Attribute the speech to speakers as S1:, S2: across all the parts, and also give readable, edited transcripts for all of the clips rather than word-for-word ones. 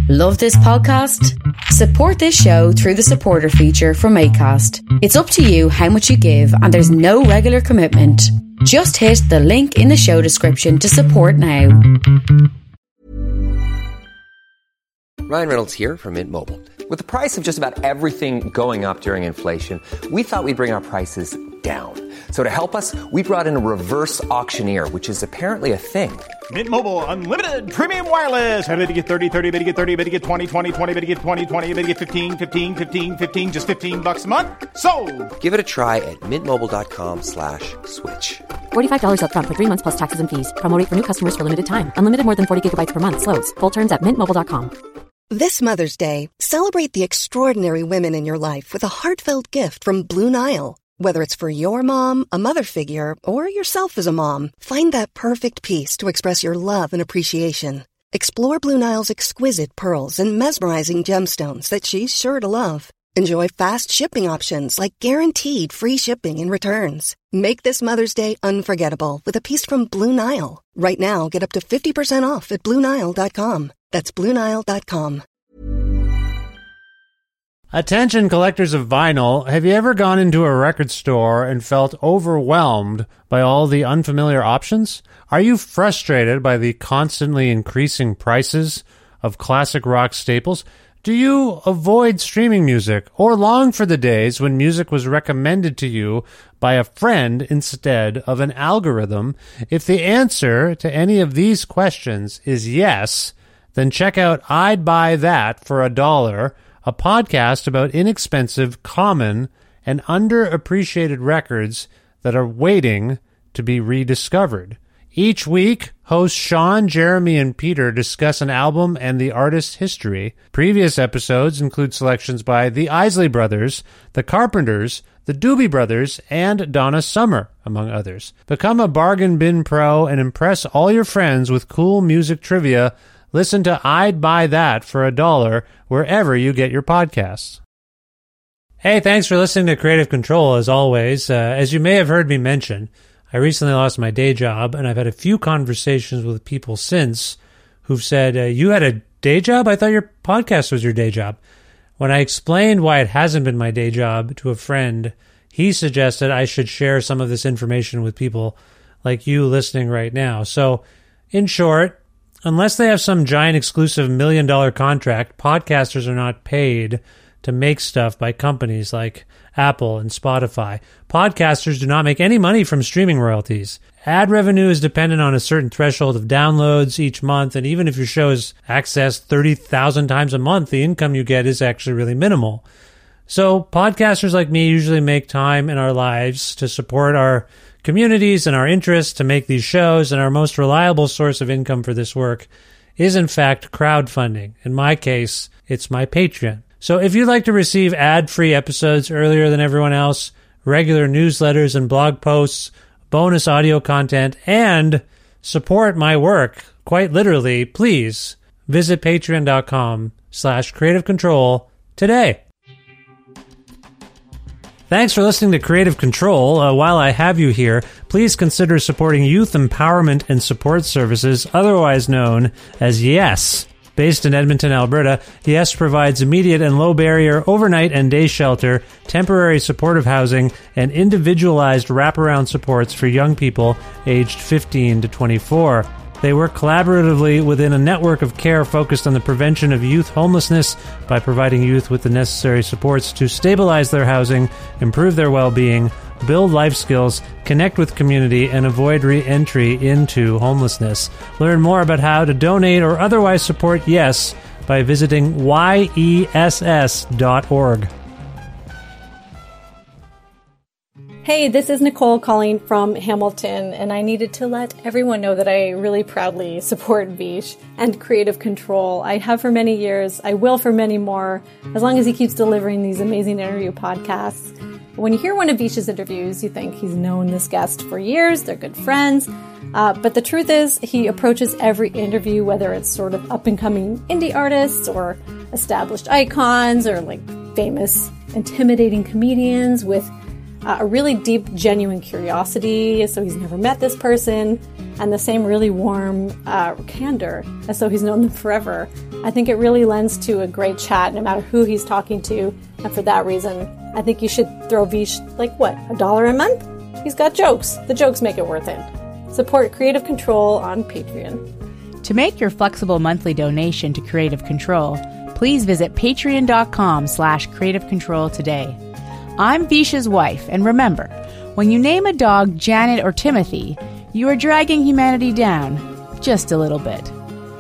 S1: Love this podcast? Support this show through the supporter feature from Acast. It's up to you how much you give, and there's no regular commitment. Just hit the link in the show description to support now.
S2: Ryan Reynolds here from Mint Mobile. With the price of just about everything going up during inflation, we thought we'd bring our prices down. So to help us, we brought in a reverse auctioneer, which is apparently a thing.
S3: Mint Mobile Unlimited Premium Wireless. How to get 30, 30, bit to get 30, bit to get 20, 20, 20, bit to get 20, 20, bit to get 15, 15, 15, 15, just $15 a month? Sold! Give it a try at mintmobile.com/switch.
S4: $45 up front for 3 months plus taxes and fees. Promo rate for new customers for limited time. Unlimited more than 40 gigabytes per month. Slows full terms at mintmobile.com.
S5: This Mother's Day, celebrate the extraordinary women in your life with a heartfelt gift from Blue Nile. Whether it's for your mom, a mother figure, or yourself as a mom, find that perfect piece to express your love and appreciation. Explore Blue Nile's exquisite pearls and mesmerizing gemstones that she's sure to love. Enjoy fast shipping options like guaranteed free shipping and returns. Make this Mother's Day unforgettable with a piece from Blue Nile. Right now, get up to 50% off at BlueNile.com. That's BlueNile.com.
S6: Attention collectors of vinyl, have you ever gone into a record store and felt overwhelmed by all the unfamiliar options? Are you frustrated by the constantly increasing prices of classic rock staples? Do you avoid streaming music or long for the days when music was recommended to you by a friend instead of an algorithm? If the answer to any of these questions is yes, then check out I'd Buy That for $1, a podcast about inexpensive, common, and underappreciated records that are waiting to be rediscovered. Each week, hosts Sean, Jeremy, and Peter discuss an album and the artist's history. Previous episodes include selections by the Isley Brothers, the Carpenters, the Doobie Brothers, and Donna Summer, among others. Become a bargain bin pro and impress all your friends with cool music trivia. Listen to I'd Buy That for $1 wherever you get your podcasts. Hey, thanks for listening to Creative Control, as always. As you may have heard me mention, I recently lost my day job, and I've had a few conversations with people since who've said, you had a day job? I thought your podcast was your day job. When I explained why it hasn't been my day job to a friend, he suggested I should share some of this information with people like you listening right now. So, in short, unless they have some giant exclusive $1 million contract, podcasters are not paid to make stuff by companies like Apple and Spotify. Podcasters do not make any money from streaming royalties. Ad revenue is dependent on a certain threshold of downloads each month, and even if your show is accessed 30,000 times a month, the income you get is actually really minimal. So podcasters like me usually make time in our lives to support our communities and our interests to make these shows, and our most reliable source of income for this work is in fact crowdfunding. In my case, it's my Patreon. So if you'd like to receive ad-free episodes earlier than everyone else, regular newsletters and blog posts, bonus audio content, and support my work, quite literally, please visit patreon.com/creativecontrol today. Thanks for listening to Creative Control. While I have you here, please consider supporting Youth Empowerment and Support Services, otherwise known as YES. Based in Edmonton, Alberta, YES provides immediate and low-barrier overnight and day shelter, temporary supportive housing, and individualized wraparound supports for young people aged 15 to 24. They work collaboratively within a network of care focused on the prevention of youth homelessness by providing youth with the necessary supports to stabilize their housing, improve their well-being, build life skills, connect with community, and avoid re-entry into homelessness. Learn more about how to donate or otherwise support YES by visiting yess.org.
S7: Hey, this is Nicole calling from Hamilton, and I needed to let everyone know that I really proudly support Vish and Creative Control. I have for many years, I will for many more, as long as he keeps delivering these amazing interview podcasts. When you hear one of Vish's interviews, you think he's known this guest for years, they're good friends, but the truth is he approaches every interview, whether it's sort of up-and-coming indie artists or established icons or like famous, intimidating comedians with a really deep, genuine curiosity as though he's never met this person, and the same really warm candor as though he's known them forever. I think it really lends to a great chat no matter who he's talking to, and for that reason, I think you should throw Vish, $1 a month? He's got jokes. The jokes make it worth it. Support Creative Control on Patreon.
S8: To make your flexible monthly donation to Creative Control, please visit patreon.com/Creative Control today. I'm Visha's wife, and remember, when you name a dog Janet or Timothy, you are dragging humanity down just a little bit.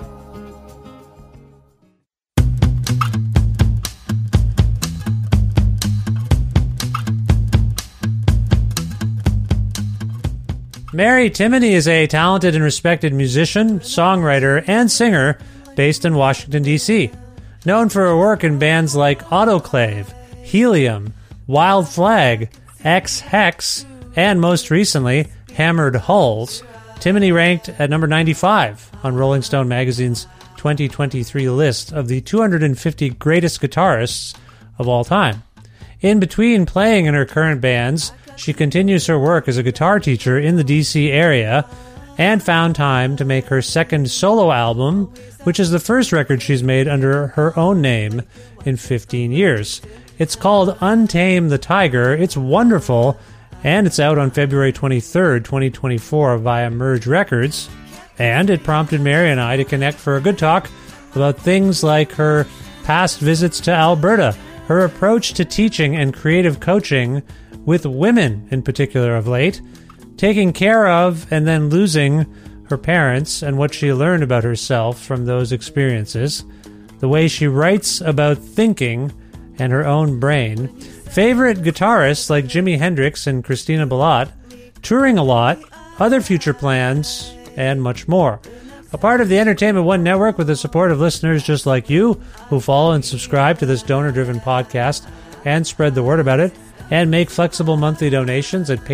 S6: Mary Timony is a talented and respected musician, songwriter, and singer based in Washington, D.C. Known for her work in bands like Autoclave, Helium, Wild Flag, X-Hex, and most recently, Hammered Hulls, Timony ranked at number 95 on Rolling Stone magazine's 2023 list of the 250 greatest guitarists of all time. In between playing in her current bands, she continues her work as a guitar teacher in the D.C. area and found time to make her second solo album, which is the first record she's made under her own name in 15 years. It's called Untame the Tiger. It's wonderful, and it's out on February 23rd, 2024 via Merge Records. And it prompted Mary and I to connect for a good talk about things like her past visits to Alberta, her approach to teaching and creative coaching with women in particular of late, taking care of and then losing her parents and what she learned about herself from those experiences, the way she writes about thinking and her own brain, favorite guitarists like Jimi Hendrix and Christina Billotte, touring a lot, other future plans, and much more. A part of the Entertainment One Network with the support of listeners just like you who follow and subscribe to this donor-driven podcast and spread the word about it, and make flexible monthly donations at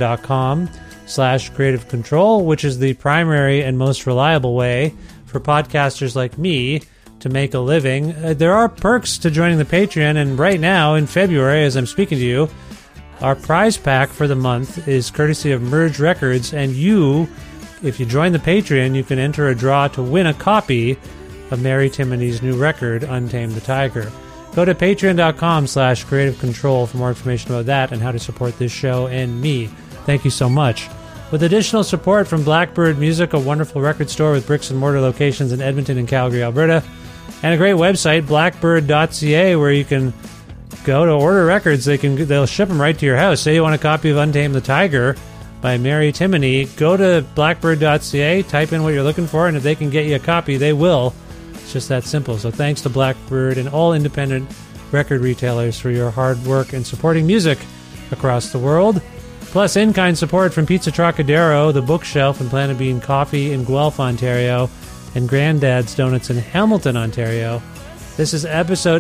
S6: patreon.com/Creative Control, which is the primary and most reliable way for podcasters like me to make a living. There are perks to joining the Patreon, and right now, in February, as I'm speaking to you, our prize pack for the month is courtesy of Merge Records, and you, if you join the Patreon, you can enter a draw to win a copy of Mary Timony's new record, Untame the Tiger. Go to patreon.com/Creative Control for more information about that and how to support this show and me. Thank you so much. With additional support from Blackbird Music, a wonderful record store with bricks and mortar locations in Edmonton and Calgary, Alberta, and a great website, blackbird.ca, where you can go to order records. They'll ship them right to your house. Say you want a copy of Untame the Tiger by Mary Timony, go to blackbird.ca, type in what you're looking for, and if they can get you a copy, they will. It's just that simple. So thanks to Blackbird and all independent record retailers for your hard work in supporting music across the world. Plus in-kind support from Pizza Trocadero, The Bookshelf, and Planet Bean Coffee in Guelph, Ontario, and Granddad's Donuts in Hamilton, Ontario. This is episode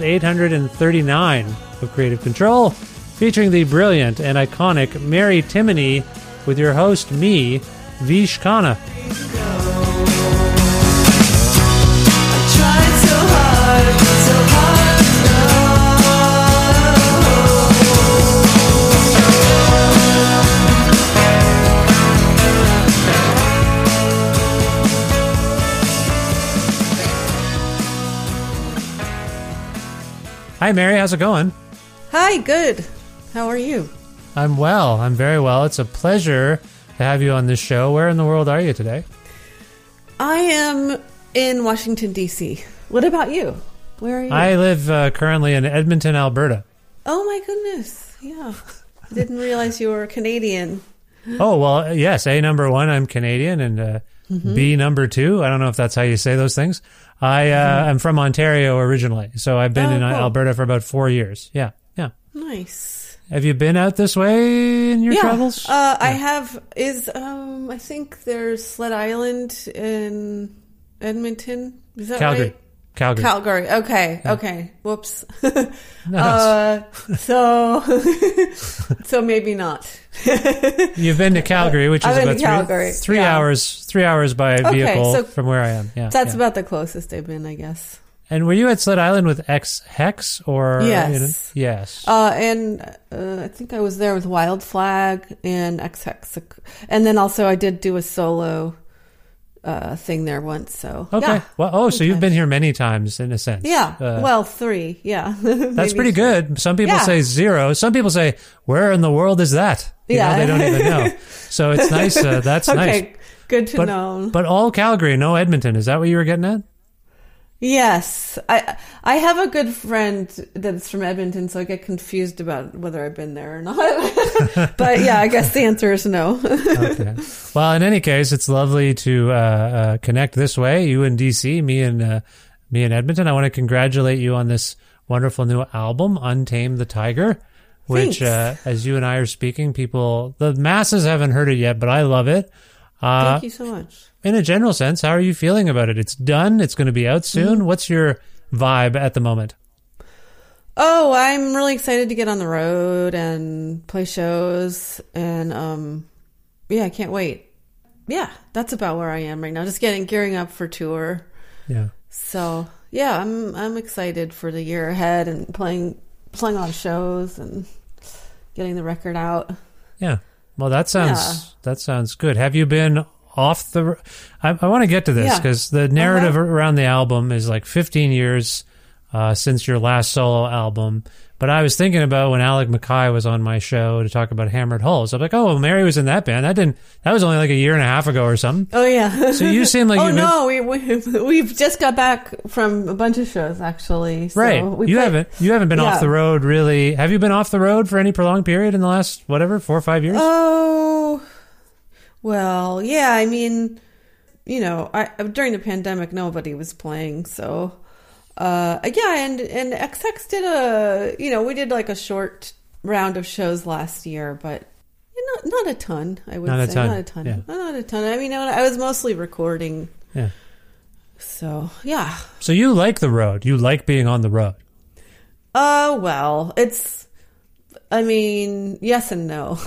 S6: 839 of Creative Control, featuring the brilliant and iconic Mary Timony with your host, me, Vish Khanna. Hi, Mary. How's it going?
S9: Hi, good. How are you?
S6: I'm well. I'm very well. It's a pleasure to have you on this show. Where in the world are you today?
S9: I am in Washington, D.C. What about you? Where are you?
S6: I live currently in Edmonton, Alberta.
S9: Oh, my goodness. Yeah. I didn't realize you were Canadian.
S6: Oh, well, yes. A, number one, I'm Canadian, and B, number two. I don't know if that's how you say those things. I'm from Ontario originally, so I've been in Alberta for about 4 years. Yeah, yeah.
S9: Nice.
S6: Have you been out this way in your travels?
S9: I have. I think there's Sled Island in Edmonton. Is that
S6: Calgary.
S9: right?
S6: Calgary.
S9: Okay.
S6: Yeah.
S9: Okay. Whoops.
S6: No.
S9: So maybe not.
S6: You've been to Calgary, which is about three hours by vehicle from where I am. Yeah,
S9: that's about the closest I've been, I guess.
S6: And were you at Sled Island with X Hex or?
S9: Yes.
S6: Yes.
S9: And I think I was there with Wild Flag and X Hex. And then also I did do a solo thing there once. So
S6: okay.
S9: Yeah.
S6: Well, so you've been here many times in a sense.
S9: Yeah. 3. Yeah.
S6: That's pretty good. Some people say 0. Some people say, where in the world is that? You know, they don't even know. So it's nice. That's nice.
S9: Okay. Good to know.
S6: But all Calgary, no Edmonton. Is that what you were getting at?
S9: Yes. I have a good friend that's from Edmonton, so I get confused about whether I've been there or not. But yeah, I guess the answer is no.
S6: Okay. Well, in any case, it's lovely to connect this way. You in DC, me in Edmonton. I want to congratulate you on this wonderful new album, Untamed the Tiger, which, as you and I are speaking, the masses haven't heard it yet, but I love it.
S9: Thank you so much.
S6: In a general sense, how are you feeling about it? It's done. It's going to be out soon. Mm-hmm. What's your vibe at the moment?
S9: Oh, I'm really excited to get on the road and play shows. And, I can't wait. Yeah, that's about where I am right now. Just gearing up for tour.
S6: Yeah.
S9: So, yeah, I'm excited for the year ahead and playing on shows and getting the record out.
S6: Yeah. Well, that sounds good. Have you been off the... I want to get to this because the narrative around the album is like 15 years since your last solo album. But I was thinking about when Alec Mackay was on my show to talk about Hammered Hulls. I'm like, oh, well, Mary was in that band. That was only like a year and a half ago or something.
S9: Oh, yeah.
S6: So you seem like
S9: we've just got back from a bunch of shows, actually. So
S6: right. You haven't been off the road, really. Have you been off the road for any prolonged period in the last, 4 or 5 years?
S9: Oh, well, yeah. I mean, during the pandemic, nobody was playing, so... and XX did we did like a short round of shows last year, but not a ton, I would say. Not a ton. Yeah. Not a ton. I mean, I was mostly recording.
S6: Yeah.
S9: So, yeah. So
S6: you like the road. You like being on the road.
S9: Well, yes and no.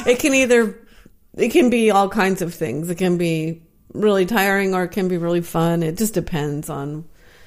S9: It can be all kinds of things. It can be really tiring or it can be really fun. It just depends on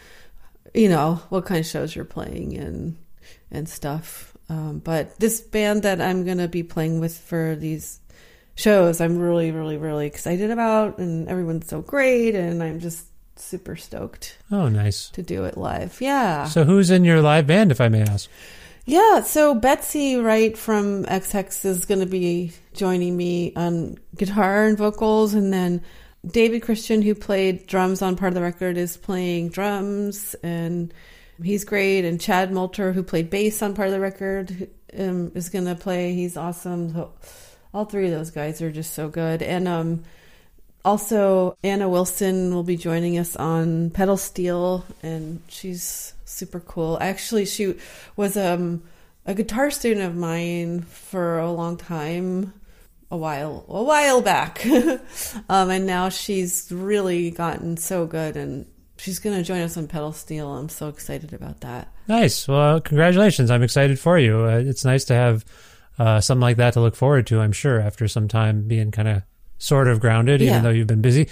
S9: what kind of shows you're playing and stuff. But this band that I'm going to be playing with for these shows, I'm really, really, really excited about, and everyone's so great, and I'm just super stoked.
S6: Oh, nice.
S9: To do it live. Yeah.
S6: So who's in your live band, if I may ask?
S9: Yeah, so Betsy Wright from XX is going to be joining me on guitar and vocals, and then David Christian, who played drums on part of the record, is playing drums, and he's great. And Chad Moulter, who played bass on part of the record, is going to play. He's awesome. So all three of those guys are just so good. And also Anna Wilson will be joining us on pedal steel, and she's super cool. Actually, she was a guitar student of mine for a long time. A while back. And now she's really gotten so good, and she's going to join us on pedal steel. I'm so excited about that.
S6: Nice. Well, congratulations. I'm excited for you. It's nice to have something like that to look forward to, I'm sure, after some time being kind of sort of grounded, even though you've been busy.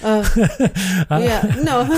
S9: I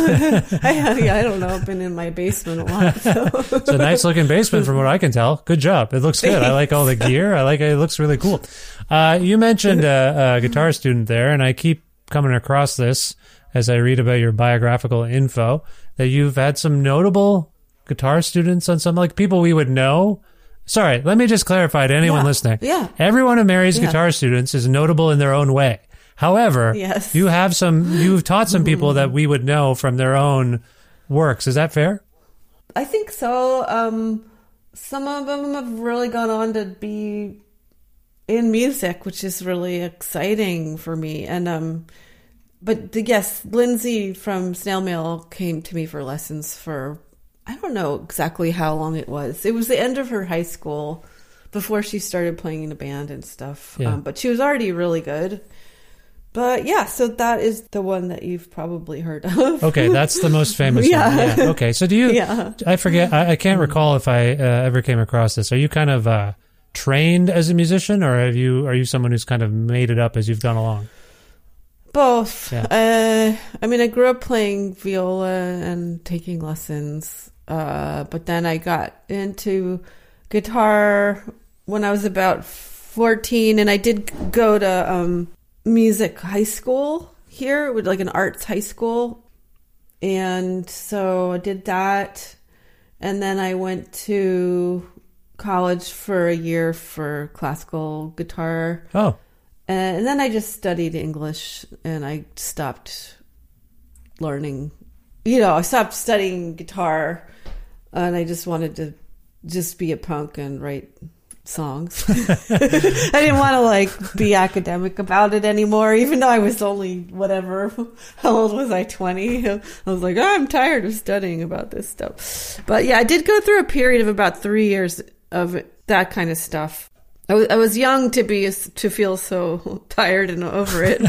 S9: don't know. I've been in my basement a lot. So.
S6: It's a nice looking basement from what I can tell. Good job. It looks good. I like all the gear. I like it. It looks really cool. You mentioned a guitar student there, and I keep coming across this as I read about your biographical info, that you've had some notable guitar students on some, like people we would know. Sorry, let me just clarify to anyone listening.
S9: Yeah.
S6: Everyone who marries guitar students is notable in their own way. However, you've taught some people that we would know from their own works. Is that fair?
S9: I think so. Some of them have really gone on to be in music, which is really exciting for me. And but yes, Lindsay from Snail Mail came to me for lessons for, I don't know exactly how long it was. It was the end of her high school before she started playing in a band and stuff.
S6: Yeah.
S9: But she was already really good. But yeah, so that is the one that you've probably heard of.
S6: Okay, that's the most famous one. Yeah. Okay, so do you... Yeah. I forget, I can't recall if I ever came across this. Are you kind of trained as a musician, or are you someone who's kind of made it up as you've gone along?
S9: Both.
S6: Yeah.
S9: I grew up playing viola and taking lessons. But then I got into guitar when I was about 14, and I did go to music high school here, with like an arts high school. And so I did that. And then I went to college for a year for classical guitar.
S6: Oh.
S9: And then I just studied English, and I stopped learning. I stopped studying guitar, and I just wanted to just be a punk and write songs. I didn't want to like be academic about it anymore, even though I was only whatever. How old was I? 20? I was like, I'm tired of studying about this stuff. But yeah, I did go through a period of about 3 years of that kind of stuff. I was young to feel so tired and over it.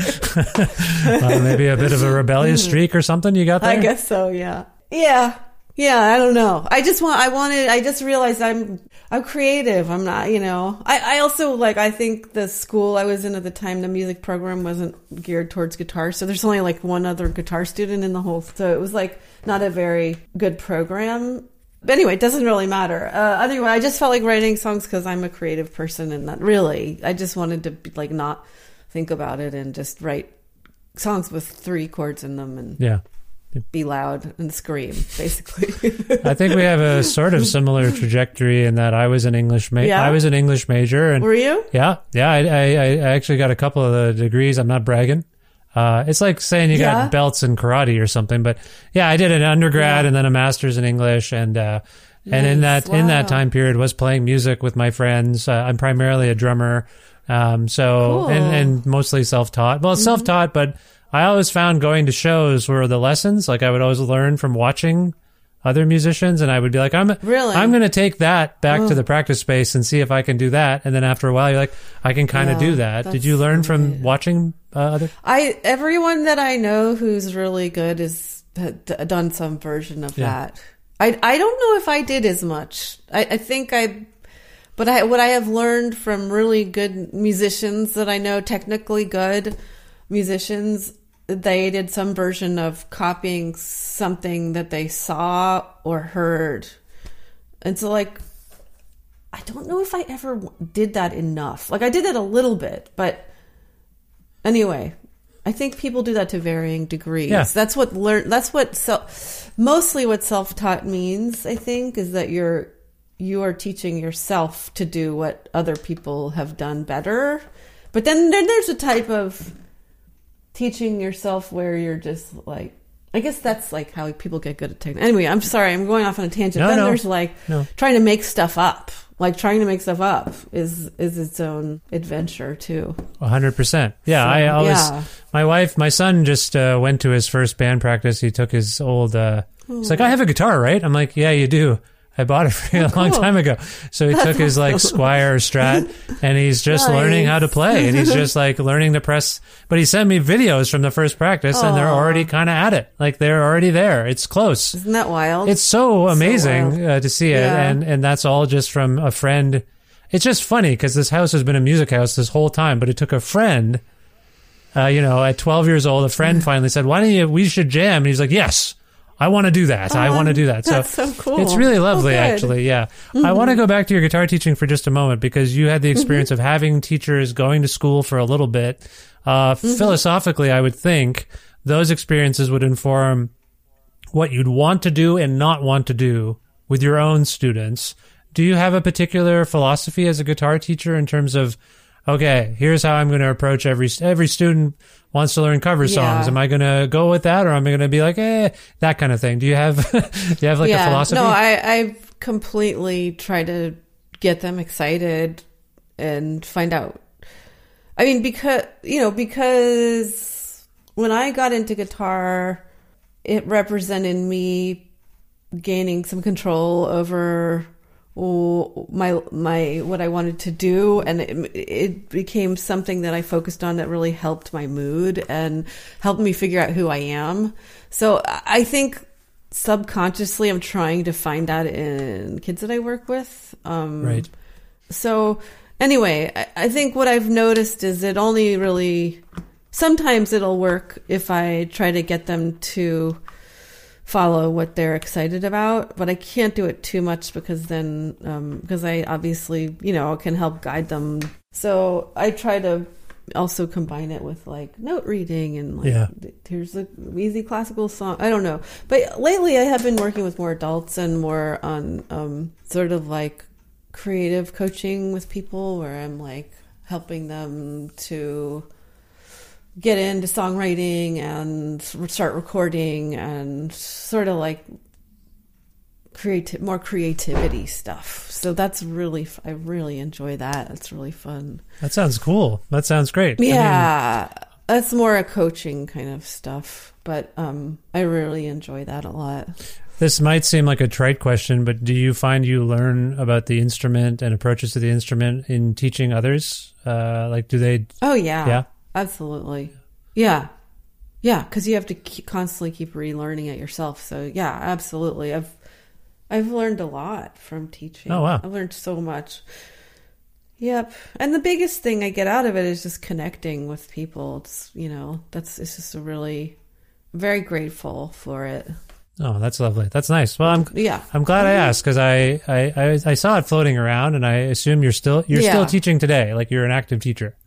S6: Maybe a bit of a rebellious streak or something you got there?
S9: I guess so, yeah. Yeah, I don't know. I just realized I'm creative. I'm not, I also I think the school I was in at the time, the music program wasn't geared towards guitar. So there's only like one other guitar student in the whole, so it was like not a very good program. But anyway, it doesn't really matter. Anyway, I just felt like writing songs because I'm a creative person, and not really. I just wanted to not think about it and just write songs with 3 chords in them and be loud and scream, basically.
S6: I think we have a sort of similar trajectory in that I was an English I was an English major. And
S9: were you?
S6: Yeah. I actually got a couple of the degrees. I'm not bragging. It's like saying you got belts in karate or something, but yeah, I did an undergrad and then a master's in English, and in that time period was playing music with my friends. I'm primarily a drummer, cool. and mostly self-taught. Well, self-taught, but I always found going to shows were the lessons. Like I would always learn from watching other musicians, and I would be like, I'm going to take that back to the practice space and see if I can do that. And then after a while, you're like, I can kind of do that. Did you learn from watching other?
S9: Everyone that I know who's really good has done some version of that. I don't know if I did as much. What I have learned from really good musicians that I know, technically good musicians, they did some version of copying something that they saw or heard. And so I don't know if I ever did that enough. I did it a little bit, but anyway, I think people do that to varying degrees. Yeah. Mostly what self-taught means, I think, is that you are teaching yourself to do what other people have done better. But then there's a type of teaching yourself where you're just I guess that's how people get good at technology. Anyway, I'm sorry, I'm going off on a tangent. There's trying to make stuff up. Trying to make stuff up is its own adventure too.
S6: 100%. Yeah, my son just went to his first band practice. He took his old, he's like, I have a guitar, right? I'm like, yeah, you do. I bought it for you a long time ago. So he took his Squire Strat, and he's just learning how to play, and he's just learning to press. But he sent me videos from the first practice, and they're already kind of at it. They're already there. It's close.
S9: Isn't that wild?
S6: It's so amazing to see it, and that's all just from a friend. It's just funny because this house has been a music house this whole time, but it took a friend. At 12 years old, a friend finally said, we should jam. And he's like, yes. I want to do that. I want to do that.
S9: That's so cool.
S6: It's really lovely, actually. Yeah. Mm-hmm. I want to go back to your guitar teaching for just a moment because you had the experience of having teachers, going to school for a little bit. Philosophically, I would think those experiences would inform what you'd want to do and not want to do with your own students. Do you have a particular philosophy as a guitar teacher in terms of, okay, here's how I'm going to approach every student wants to learn cover songs. Am I going to go with that, or am I going to be like, that kind of thing? Do you have a philosophy?
S9: No, I completely try to get them excited and find out. I mean, because when I got into guitar, it represented me gaining some control over my what I wanted to do, and it became something that I focused on that really helped my mood and helped me figure out who I am. So I think subconsciously I'm trying to find that in kids that I work with.
S6: Right.
S9: So anyway, I think what I've noticed is it only really sometimes it'll work if I try to get them to follow what they're excited about, but I can't do it too much because then, because I obviously, can help guide them. So I try to also combine it with like note reading and like, here's an easy classical song. I don't know. But lately I have been working with more adults and more on sort of like creative coaching with people where I'm like helping them to get into songwriting and start recording and sort of like more creativity stuff. So that's really, I really enjoy that. It's really fun.
S6: That sounds cool. That sounds great.
S9: Yeah. That's more a coaching kind of stuff, but I really enjoy that a lot.
S6: This might seem like a trite question, but do you find you learn about the instrument and approaches to the instrument in teaching others? Like, do they?
S9: Oh, yeah.
S6: Yeah.
S9: Absolutely. Yeah. Yeah. Because you have to constantly keep relearning it yourself. So yeah, absolutely. I've learned a lot from teaching.
S6: Oh, wow.
S9: I've learned so much. Yep. And the biggest thing I get out of it is just connecting with people. It's, it's just I'm very grateful for it.
S6: Oh, that's lovely. That's nice. Well, I'm glad I asked because I saw it floating around and I assume you're still teaching today. Like you're an active teacher.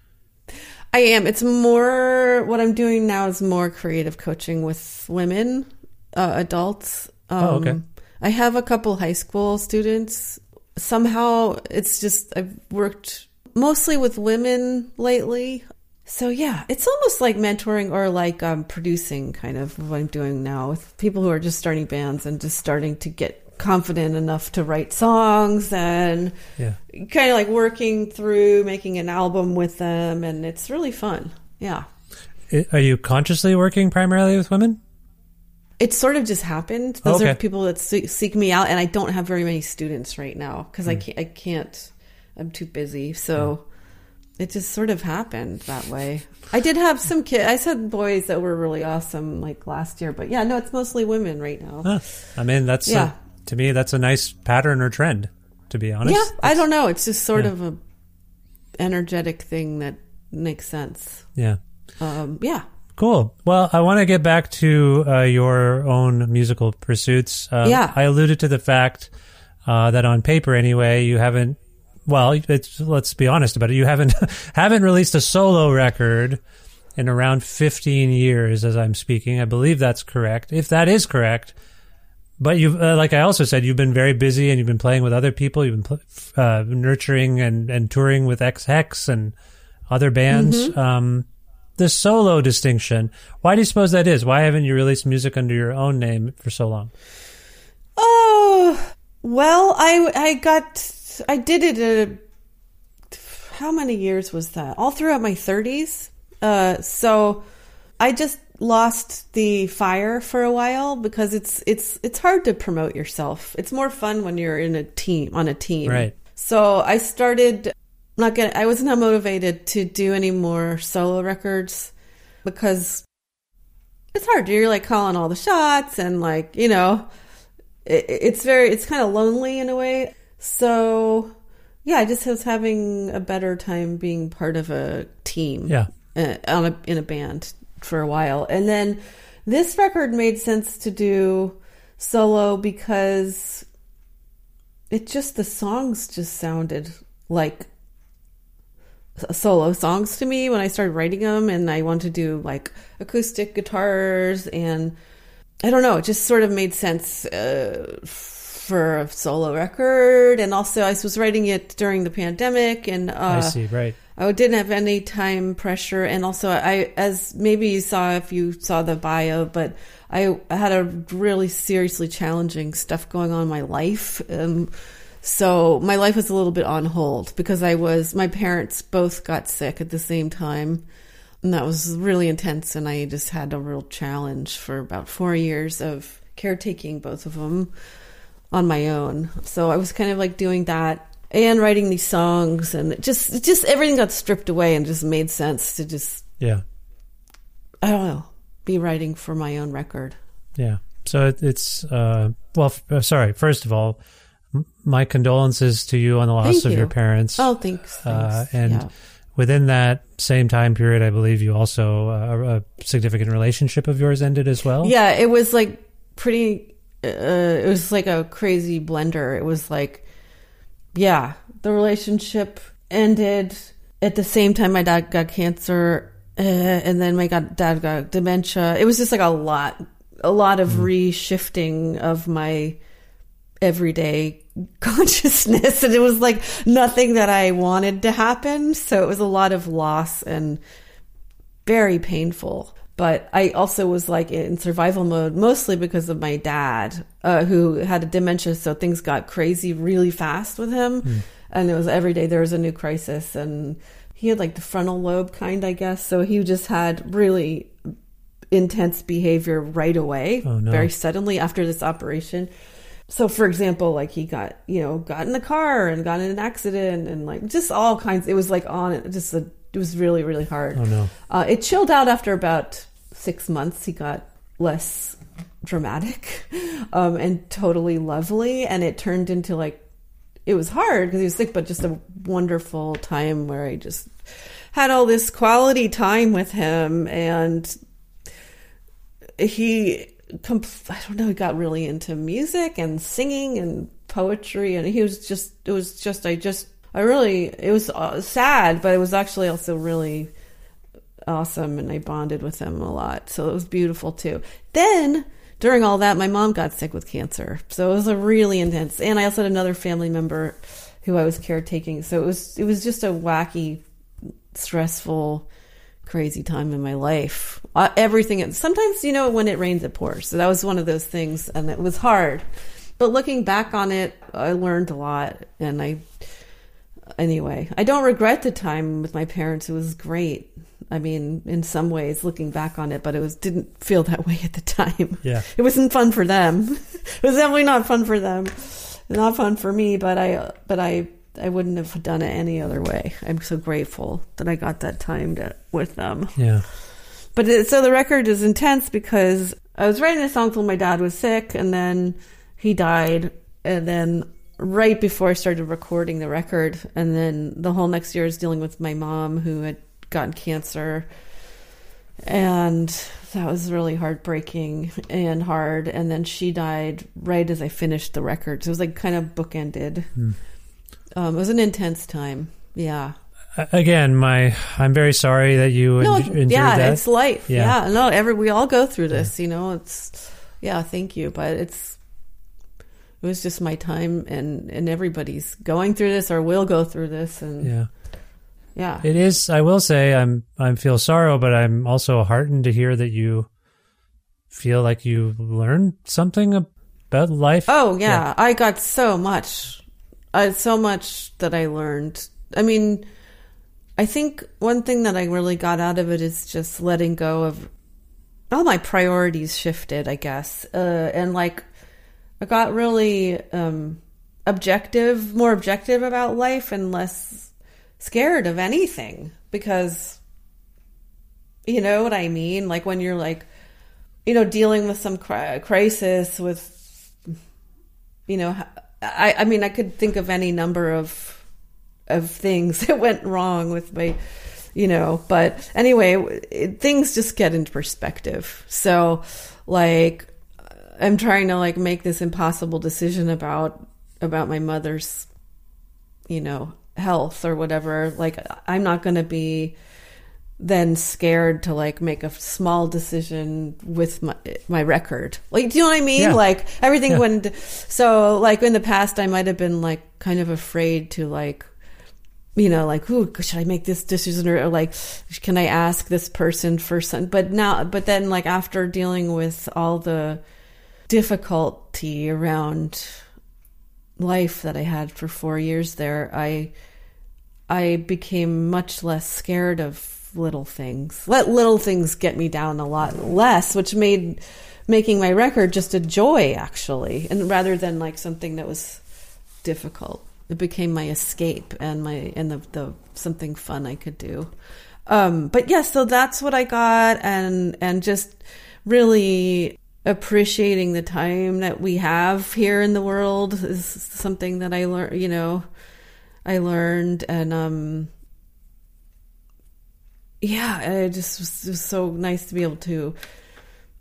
S9: I am. It's more, what I'm doing now is more creative coaching with women, adults.
S6: Okay.
S9: I have a couple high school students. Somehow it's just, I've worked mostly with women lately. So yeah, it's almost like mentoring or like producing kind of what I'm doing now with people who are just starting bands and just starting to get confident enough to write songs and kind of like working through making an album with them. And it's really fun. Yeah.
S6: Are you consciously working primarily with women?
S9: It sort of just happened. Those are people that seek me out, and I don't have very many students right now because I can't. I'm too busy. So it just sort of happened that way. I did have some kids. I had boys that were really awesome like last year, but yeah, no, it's mostly women right now.
S6: Huh. I mean, that's to me, that's a nice pattern or trend, to be honest.
S9: Yeah, I don't know. It's just sort of a energetic thing that makes sense.
S6: Yeah.
S9: Yeah.
S6: Cool. Well, I want to get back to your own musical pursuits. I alluded to the fact that on paper, anyway, you haven't. Well, let's be honest about it. You haven't released a solo record in around 15 years, as I'm speaking. I believe that's correct. If that is correct, but you've, like I also said, you've been very busy and you've been playing with other people. You've been nurturing and touring with X-Hex and other bands. Mm-hmm. The solo distinction, why do you suppose that is? Why haven't you released music under your own name for so long?
S9: Oh, well, I did it how many years was that? All throughout my 30s. So I just lost the fire for a while because it's hard to promote yourself. It's more fun when you're on a team.
S6: Right.
S9: So I started I was not motivated to do any more solo records because it's hard. You're like calling all the shots and like, it's kind of lonely in a way. So yeah, I just was having a better time being part of a team.
S6: Yeah.
S9: In a band for a while. And then this record made sense to do solo because the songs just sounded like solo songs to me when I started writing them, and I wanted to do like acoustic guitars, and I don't know, it just sort of made sense for a solo record. And also I was writing it during the pandemic, and
S6: I see, right.
S9: I didn't have any time pressure, and also as maybe you saw if you saw the bio, but I had a really seriously challenging stuff going on in my life. So my life was a little bit on hold because my parents both got sick at the same time, and that was really intense. And I just had a real challenge for about 4 years of caretaking both of them on my own. So I was kind of like doing that and writing these songs, and just everything got stripped away, and just made sense to just, I don't know, be writing for my own record.
S6: Yeah. So it's, sorry, first of all, my condolences to you on the loss of your parents.
S9: Oh, thanks.
S6: And within that same time period, I believe you also, a significant relationship of yours ended as well?
S9: Yeah, it was like pretty, it was like a crazy blender. It was like, yeah, the relationship ended at the same time my dad got cancer, and then my dad got dementia. It was just like a lot of reshifting of my everyday consciousness, and it was like nothing that I wanted to happen. So it was a lot of loss and very painful. But I also was like in survival mode, mostly because of my dad, who had a dementia. So things got crazy really fast with him. And it was every day there was a new crisis. And he had like the frontal lobe kind, I guess. So he just had really intense behavior right away, very suddenly after this operation. So for example, like he got in the car and got in an accident and like just all kinds. It was like it was really, really hard.
S6: Oh, no.
S9: It chilled out after about 6 months. He got less dramatic and totally lovely. And it turned into like, it was hard because he was sick, but just a wonderful time where I just had all this quality time with him. And he got really into music and singing and poetry. And he was just, it was sad, but it was actually also really awesome, and I bonded with him a lot. So it was beautiful too. Then during all that, my mom got sick with cancer. So it was a really intense, and I also had another family member who I was caretaking. So it was just a wacky, stressful, crazy time in my life. Everything, sometimes, when it rains, it pours. So that was one of those things, and it was hard. But looking back on it, I learned a lot, and anyway, I don't regret the time with my parents. It was great. I mean, in some ways, looking back on it, but it didn't feel that way at the time.
S6: Yeah.
S9: It wasn't fun for them. It was definitely not fun for them. Not fun for me, but I wouldn't have done it any other way. I'm so grateful that I got that time with them.
S6: Yeah.
S9: But so the record is intense because I was writing the songs when my dad was sick, and then he died, and then right before I started recording the record, and then the whole next year is dealing with my mom who had gotten cancer, and that was really heartbreaking and hard. And then she died right as I finished the record, so it was like kind of bookended. It was an intense time. Yeah.
S6: Again, I'm very sorry that you endured that.
S9: It's life. Yeah. No, we all go through this. It's thank you, but it was just my time, and everybody's going through this or will go through this, and yeah.
S6: It is. I will say I feel sorrow, but I'm also heartened to hear that you feel like you learned something about life.
S9: Oh yeah. I got so much. So much that I learned. I mean, I think one thing that I really got out of it is just letting go of all my priorities shifted, I guess. And like, I got really more objective about life and less scared of anything, because you know what I mean? Like when you're like, dealing with some crisis with, I mean, I could think of any number of things that went wrong with my, but anyway, things just get into perspective. So like, I'm trying to like make this impossible decision about my mother's, health or whatever. Like, I'm not going to be then scared to like make a small decision with my record. Like, do you know what I mean?
S6: Yeah.
S9: Like everything went. So like in the past, I might have been like kind of afraid to like, like, ooh, should I make this decision, or like, can I ask this person for something? But then like after dealing with all the difficulty around life that I had for 4 years there, I became much less scared of little things. Let little things get me down a lot less, which made making my record just a joy, actually, and rather than like something that was difficult. It became my escape and the something fun I could do. But yeah, so that's what I got, and just really appreciating the time that we have here in the world is something that I learned, and it just was so nice to be able to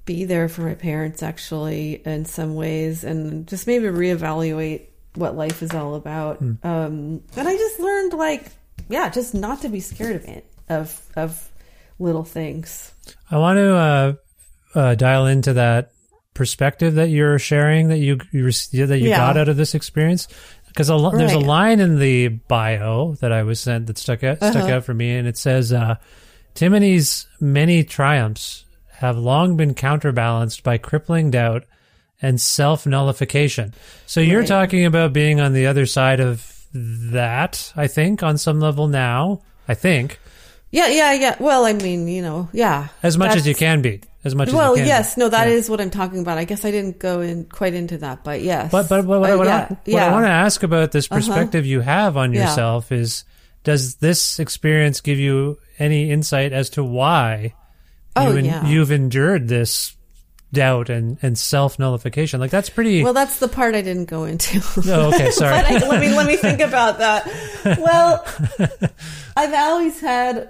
S9: be there for my parents, actually, in some ways, and just maybe reevaluate what life is all about. And I just learned, like, just not to be scared of it, of little things.
S6: I want to dial into that perspective that you're sharing, that you got out of this experience, because there's a line in the bio that I was sent that stuck out for me, and it says, Timony's many triumphs have long been counterbalanced by crippling doubt and self-nullification. So you're talking about being on the other side of that, I think, on some level now, I think.
S9: Yeah. Well, I mean, as
S6: much as you can be. As much as you can.
S9: Yes. No, that is what I'm talking about. I guess I didn't go in quite into that, but yes.
S6: But what I want to ask about this perspective you have on yourself is, does this experience give you any insight as to why you've endured this doubt and self-nullification? Like, that's pretty...
S9: Well, that's the part I didn't go into.
S6: Oh, okay, sorry.
S9: But let me think about that. Well, I've always had...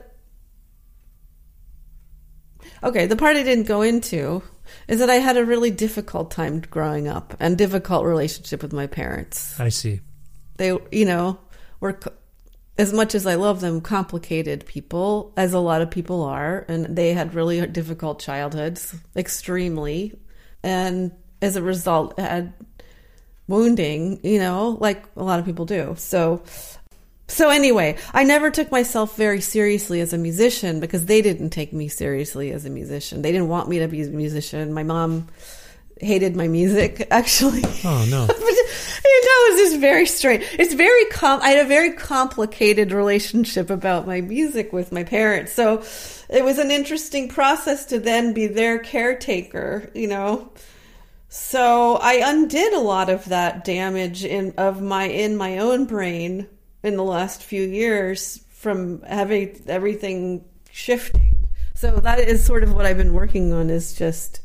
S9: Okay, the part I didn't go into is that I had a really difficult time growing up and difficult relationship with my parents.
S6: I see.
S9: They, were... As much as I love them, complicated people, as a lot of people are, and they had really difficult childhoods, extremely, and as a result had wounding, like a lot of people do. So anyway, I never took myself very seriously as a musician because they didn't take me seriously as a musician. They didn't want me to be a musician. My mom hated my music, actually.
S6: Oh, no.
S9: It's just very strange. It's I had a very complicated relationship about my music with my parents. So it was an interesting process to then be their caretaker, So I undid a lot of that damage in my own brain in the last few years from having everything shifting. So that is sort of what I've been working on, is just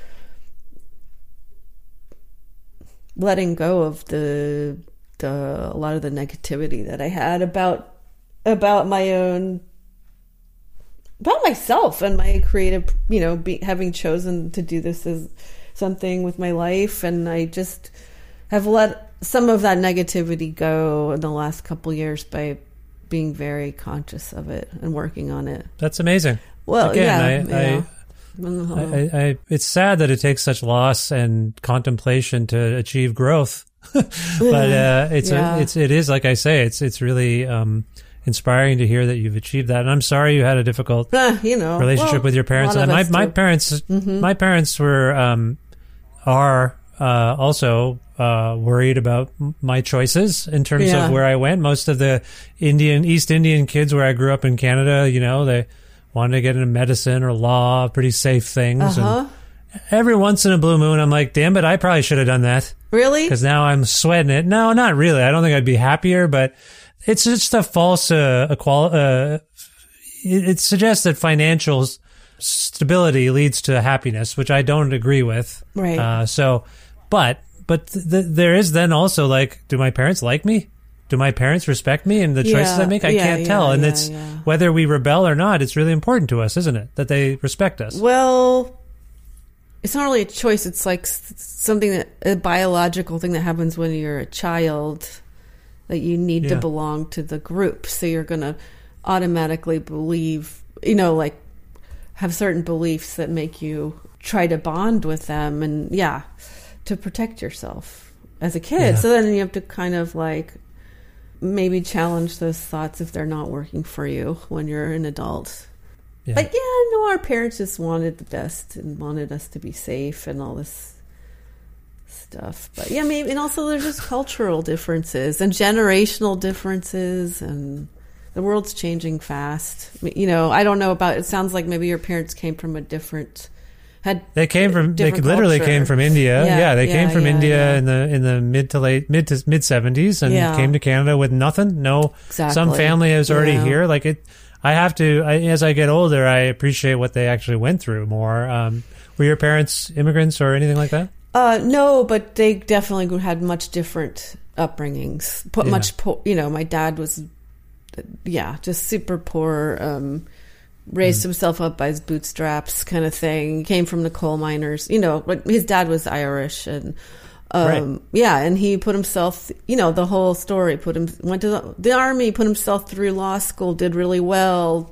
S9: letting go of a lot of the negativity that I had about myself and my creative, having chosen to do this as something with my life. And I just have let some of that negativity go in the last couple years by being very conscious of it and working on it.
S6: That's amazing.
S9: Well,
S6: again, it's sad that it takes such loss and contemplation to achieve growth, but it is, like I say, it's really inspiring to hear that you've achieved that. And I'm sorry you had a difficult relationship with your parents. And my parents were are also worried about my choices in terms of where I went. Most of the East Indian kids where I grew up in Canada, they wanted to get into medicine or law, pretty safe things. And every once in a blue moon, I'm like, damn it, I probably should have done that.
S9: Really?
S6: Because now I'm sweating it. No, not really. I don't think I'd be happier, but it's just a false it suggests that financial stability leads to happiness, which I don't agree with.
S9: Right.
S6: But there is then also, like, do my parents like me? Do my parents respect me and the choices I make? I can't tell. And it's whether we rebel or not, it's really important to us, isn't it? That they respect us.
S9: Well, it's not really a choice. It's like something a biological thing that happens when you're a child, that you need to belong to the group. So you're going to automatically believe, like have certain beliefs that make you try to bond with them and to protect yourself as a kid. So then you have to kind of like maybe challenge those thoughts if they're not working for you when you're an adult. But our parents just wanted the best and wanted us to be safe and all this stuff. But maybe, and also there's just cultural differences and generational differences, and the world's changing fast. I don't know about, it sounds like maybe your parents came from a different... They literally came from India. They came from India in the mid to mid 70s and came to Canada with nothing. Some family is already here. Like it, I have to. As I get older, I appreciate what they actually went through more. Were your parents immigrants or anything like that? No, but they definitely had much different upbringings. My dad was, just super poor. raised himself up by his bootstraps kind of thing. He came from the coal miners. His dad was Irish, and and he put himself, the whole story, went to the army, put himself through law school, did really well,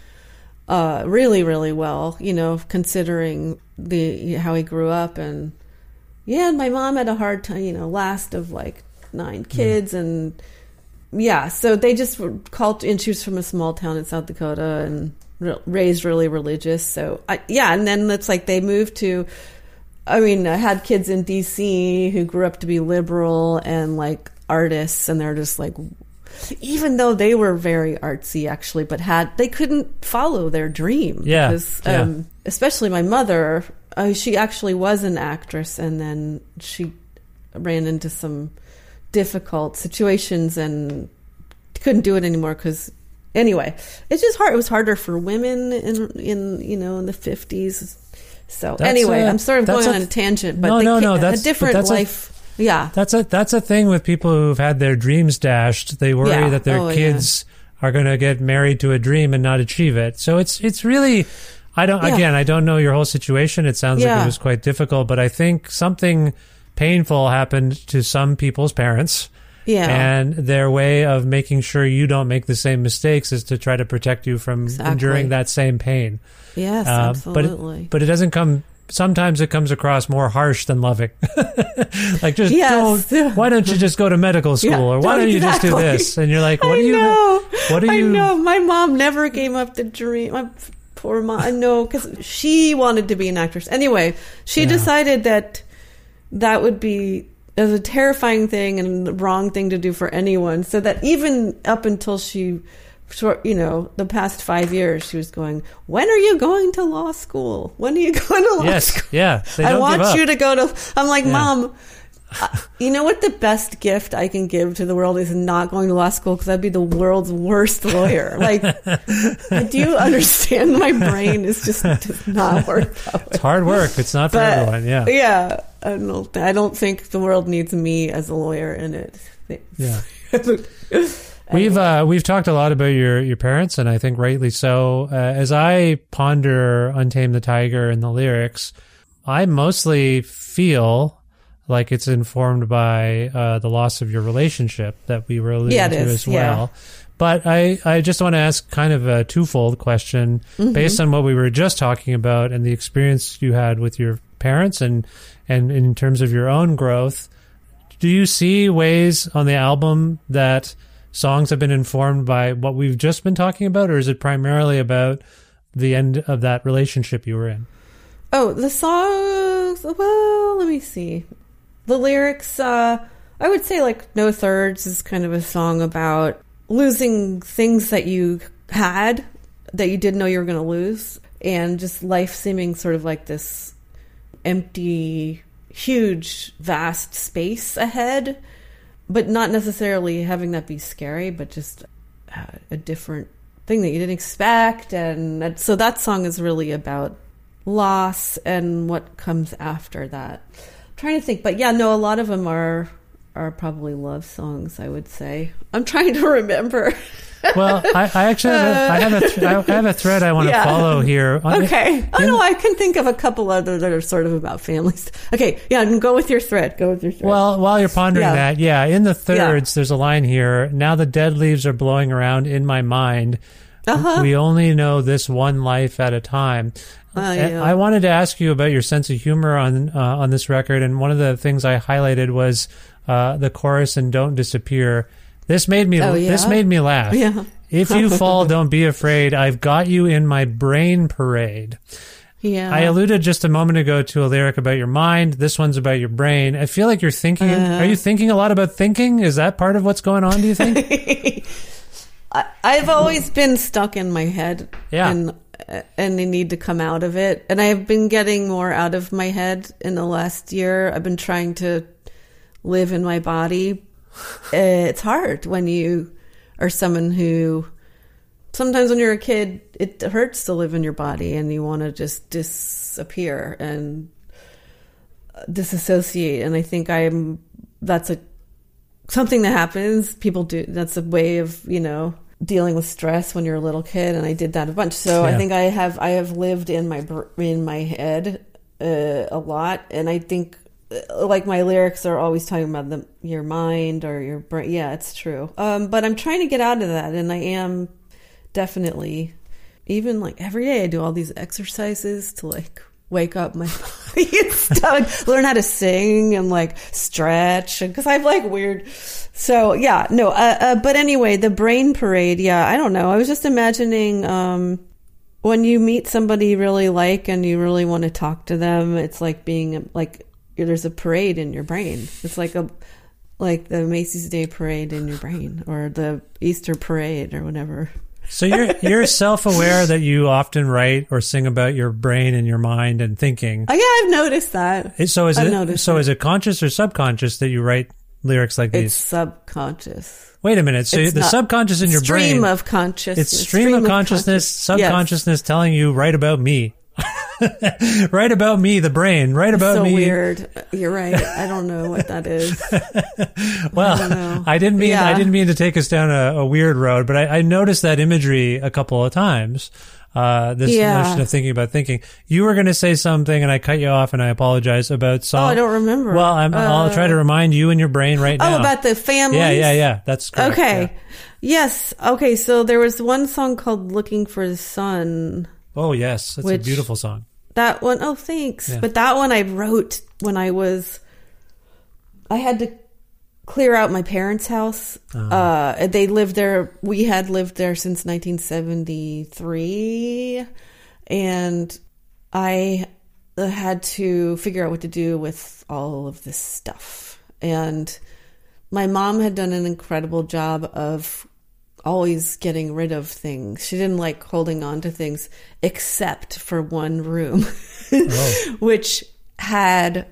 S9: really, really well, considering how he grew up. And my mom had a hard time, last of like 9 kids, and so they just called, and she was from a small town in South Dakota and raised really religious. So and then it's like they moved to, I had kids in DC who grew up to be liberal and like artists, and they're just like, even though they were very artsy actually, but they couldn't follow their dream. Because, especially my mother, she actually was an actress, and then she ran into some difficult situations and couldn't do it anymore because anyway, it's just hard. It was harder for women in the 50s. So I'm sort of going on a tangent, but that's a different life. That's
S6: a thing with people who've had their dreams dashed. They worry that their kids are going to get married to a dream and not achieve it. So it's really, I don't know your whole situation. It sounds like it was quite difficult, but I think something painful happened to some people's parents. And their way of making sure you don't make the same mistakes is to try to protect you from enduring that same pain.
S9: Yes, absolutely.
S6: But it doesn't come, sometimes it comes across more harsh than loving. Like, why don't you just go to medical school? Or why don't you just do this? And you're like, what do you?
S9: I know. My mom never gave up the dream. My poor mom. I know, because she wanted to be an actress. Anyway, she decided that would be a terrifying thing and the wrong thing to do for anyone. So that even up until the past 5 years, she was going, when are you going to law school? When are you going to law school?
S6: Yeah.
S9: I want you to go to, I'm like, Mom, you know what the best gift I can give to the world is not going to law school, because I'd be the world's worst lawyer. Like, do you understand? My brain does not work that way.
S6: It's hard work. It's not for everyone. Yeah.
S9: Yeah. I don't think the world needs me as a lawyer in it.
S6: Yeah. We've talked a lot about your parents, and I think rightly so. As I ponder Untamed the Tiger and the lyrics, I mostly feel like it's informed by the loss of your relationship that we were alluding to as well. Yeah. But I just want to ask kind of a twofold question based on what we were just talking about and the experience you had with your parents and in terms of your own growth. Do you see ways on the album that songs have been informed by what we've just been talking about, or is it primarily about the end of that relationship you were in?
S9: Oh, the songs, well, let me see. The lyrics, I would say like No Thirds is kind of a song about losing things that you had that you didn't know you were going to lose, and just life seeming sort of like this empty, huge, vast space ahead, but not necessarily having that be scary, but just a different thing that you didn't expect. And so that song is really about loss and what comes after that. I'm trying to think, but a lot of them are probably love songs, I would say. I'm trying to remember.
S6: Well, I actually have a thread I want to follow here.
S9: Okay. I can think of a couple other that are sort of about families. Okay, go with your thread.
S6: Well, while you're pondering that, in the thirds, there's a line here. Now the dead leaves are blowing around in my mind. We only know this one life at a time. I wanted to ask you about your sense of humor on this record, and one of the things I highlighted was the chorus and "Don't Disappear." This made me laugh. Yeah. If you fall, don't be afraid. I've got you in my brain parade. Yeah. I alluded just a moment ago to a lyric about your mind. This one's about your brain. I feel like you're thinking. Are you thinking a lot about thinking? Is that part of what's going on, do you think?
S9: I've always been stuck in my head. Yeah. And I need to come out of it. And I've been getting more out of my head in the last year. I've been trying to live in my body. It's hard when you are someone who, sometimes when you're a kid, it hurts to live in your body and you want to just disappear and disassociate. And I think something that happens. People do. That's a way of, dealing with stress when you're a little kid, and I did that a bunch. So I think I have lived in my head a lot, and I think like my lyrics are always talking about your mind or your brain. Yeah, it's true. But I'm trying to get out of that, and I am definitely, even like every day I do all these exercises to like wake up my body and stuff, learn how to sing and like stretch, because I'm like weird. So yeah, no, but anyway, the Brain Parade. Yeah, I don't know. I was just imagining, when you meet somebody you really like and you really want to talk to them, it's like being like, there's a parade in your brain. It's like the Macy's Day Parade in your brain, or the Easter Parade or whatever.
S6: So you're self-aware that you often write or sing about your brain and your mind and thinking.
S9: Oh yeah, I've noticed that.
S6: So is it conscious or subconscious that you write lyrics like these?
S9: It's subconscious.
S6: Wait a minute. So the subconscious in your brain.
S9: Stream of consciousness.
S6: It's stream of consciousness, subconsciousness telling you, write about me. Write about me, the brain. Write about me.
S9: So weird. You're right. I don't know what that is.
S6: Well, I didn't mean to take us down a weird road, but I noticed that imagery a couple of times. This notion of thinking about thinking. You were going to say something, and I cut you off, and I apologize about song.
S9: Oh, I don't remember.
S6: Well, I'll try to remind you in your brain right now.
S9: Oh, about the families?
S6: Yeah. That's correct.
S9: Okay.
S6: Yeah.
S9: Yes. Okay. So there was one song called "Looking for the Sun."
S6: Oh, yes. That's a beautiful song.
S9: That one, oh, thanks.
S6: Yeah.
S9: But that one I wrote when I had to clear out my parents' house. They lived there. We had lived there since 1973. And I had to figure out what to do with all of this stuff. And my mom had done an incredible job of always getting rid of things. She didn't like holding on to things, except for one room, which they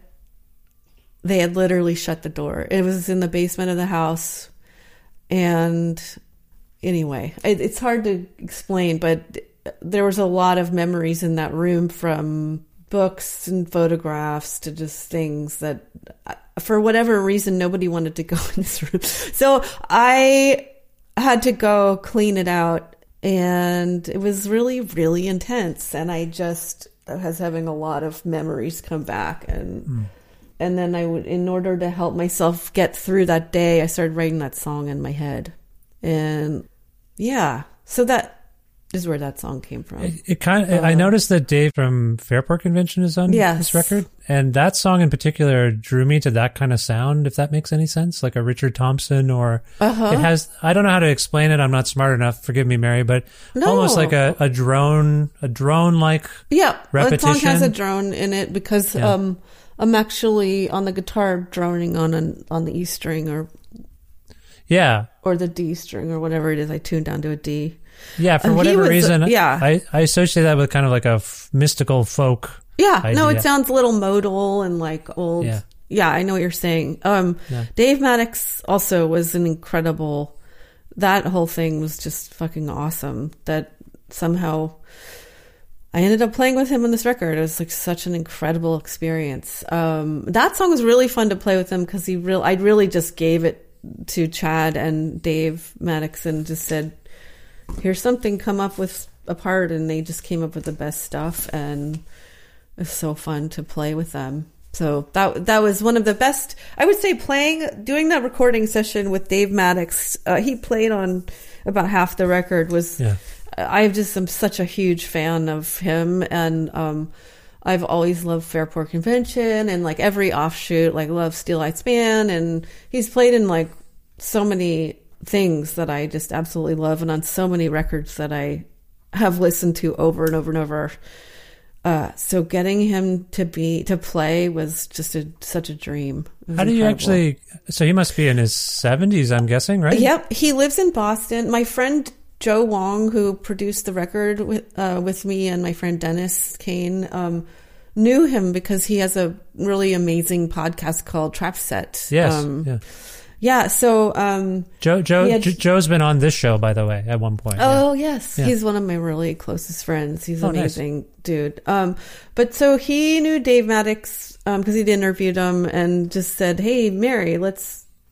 S9: had literally shut the door. It was in the basement of the house. And anyway, it's hard to explain, but there was a lot of memories in that room, from books and photographs to just things that, for whatever reason, nobody wanted to go in this room. So I had to go clean it out, and it was really, really intense. And I just was having a lot of memories come back, and then in order to help myself get through that day, I started writing that song in my head, and yeah, so that is where that song came from.
S6: I noticed that Dave from Fairport Convention is on this record, and that song in particular drew me to that kind of sound, if that makes any sense, like a Richard Thompson, or it has, I don't know how to explain it, I'm not smart enough, forgive me, Mary, but almost like a drone like repetition.
S9: The song has a drone in it because I'm actually on the guitar droning on the E string or the D string or whatever it is. I tuned down to a D.
S6: Yeah, for whatever reason, I associate that with kind of like a mystical folk.
S9: Yeah,
S6: idea.
S9: No, it sounds a little modal and like old. Yeah, I know what you're saying. Dave Maddox also was an incredible. That whole thing was just fucking awesome. That somehow I ended up playing with him on this record. It was like such an incredible experience. That song was really fun to play with him because I really just gave it to Chad and Dave Maddox and just said, here's something, come up with a part, and they just came up with the best stuff, and it was so fun to play with them. So that was one of the best, I would say, doing that recording session with Dave Maddox. He played on about half the record. I'm such a huge fan of him, and I've always loved Fairport Convention and like every offshoot, like love Steel Eyed Span, and he's played in like so many things that I just absolutely love, and on so many records that I have listened to over and over and over. So getting him to play was just such a dream.
S6: How do you actually? So he must be in his 70s, I'm guessing, right?
S9: Yep, he lives in Boston. My friend Joe Wong, who produced the record with me, and my friend Dennis Kane, knew him because he has a really amazing podcast called Trap Set.
S6: Yes.
S9: Yeah, so
S6: Joe's been on this show, by the way, at one point.
S9: Oh, yes. Yeah. He's one of my really closest friends. He's an amazing dude. But so he knew Dave Maddox because he'd interviewed him and just said, hey, Mary, let's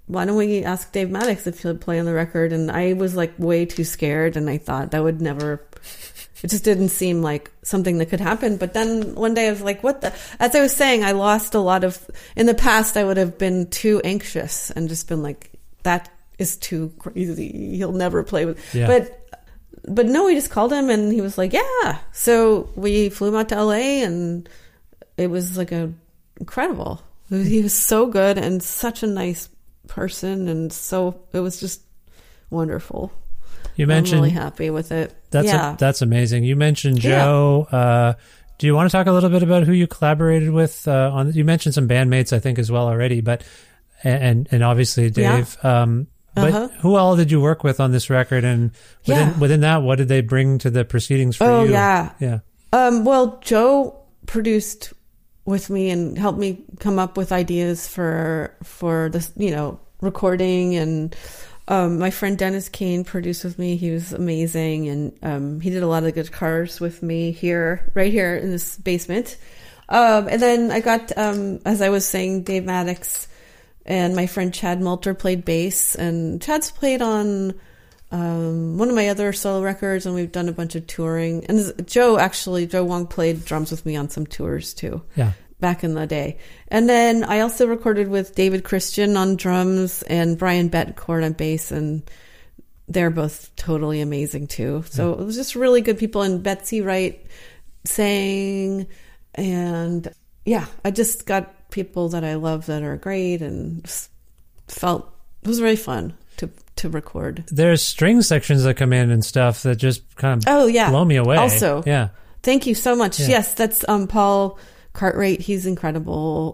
S9: why don't we ask Dave Maddox if he'll play on the record? And I was like way too scared, and I thought that would never, it just didn't seem like something that could happen. But then one day I was like, as I was saying, I lost a lot of, in the past I would have been too anxious and just been like, that is too crazy. He'll never play with, but no, we just called him and he was like, yeah. So we flew him out to LA and it was like incredible. He was so good and such a nice person. And so it was just wonderful.
S6: You mentioned,
S9: I'm really happy with it.
S6: That's amazing. You mentioned Joe. Do you want to talk a little bit about who you collaborated with on? You mentioned some bandmates, I think, as well already, but and obviously Dave. But who all did you work with on this record? And within that, what did they bring to the proceedings for you?
S9: Oh yeah. Well, Joe produced with me and helped me come up with ideas for this, recording, and my friend Dennis Kane produced with me. He was amazing, and he did a lot of guitars with me right here in this basement. And then I got, as I was saying, Dave Maddox and my friend Chad Moulter played bass, and Chad's played on one of my other solo records, and we've done a bunch of touring. And Joe Wong played drums with me on some tours too. Yeah. Back in the day. And then I also recorded with David Christian on drums and Brian Betancourt on bass, and they're both totally amazing too. So it was just really good people, and Betsy Wright sang, and I just got people that I love that are great, and it was really fun to record.
S6: There's string sections that come in and stuff that just kind of blow me away.
S9: Also, thank you so much. Yes, that's Paul Cartwright. He's incredible.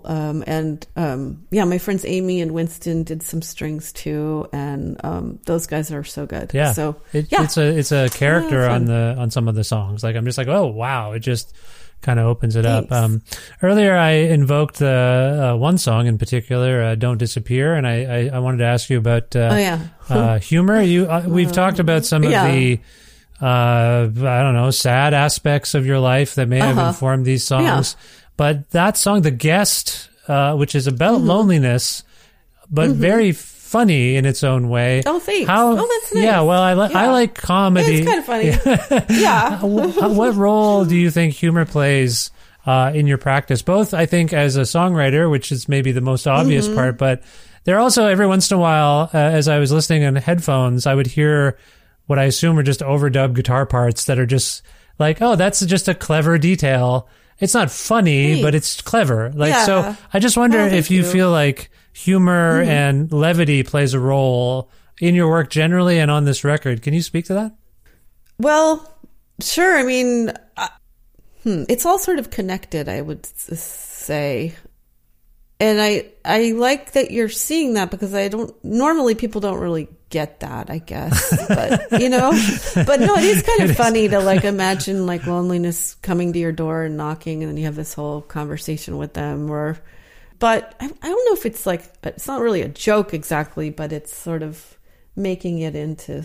S9: My friends Amy and Winston did some strings too, and those guys are so good. Yeah. So
S6: it's a character on some of the songs. Like, I'm just like, oh wow, it just kind of opens it up. Earlier I invoked one song in particular, Don't Disappear, and I wanted to ask you about humor. We've talked about some of the I don't know, sad aspects of your life that may have informed these songs. But that song, The Guest, which is about loneliness, but very funny in its own way.
S9: Oh, thanks. That's nice.
S6: Yeah, well, I like comedy.
S9: It's kind of funny. Yeah.
S6: What role do you think humor plays in your practice? Both, I think, as a songwriter, which is maybe the most obvious part, but there also, every once in a while, as I was listening on headphones, I would hear what I assume are just overdubbed guitar parts that are just like, oh, that's just a clever detail. It's not funny, but it's clever. So I just wonder if you feel like humor and levity plays a role in your work generally and on this record. Can you speak to that?
S9: Well, sure. I mean, it's all sort of connected, I would say. And I like that you're seeing that, because normally people don't really get that, I guess. But, but no, it is kind of funny to like imagine like loneliness coming to your door and knocking, and then you have this whole conversation with them. But I don't know if it's like, it's not really a joke exactly, but it's sort of making it into,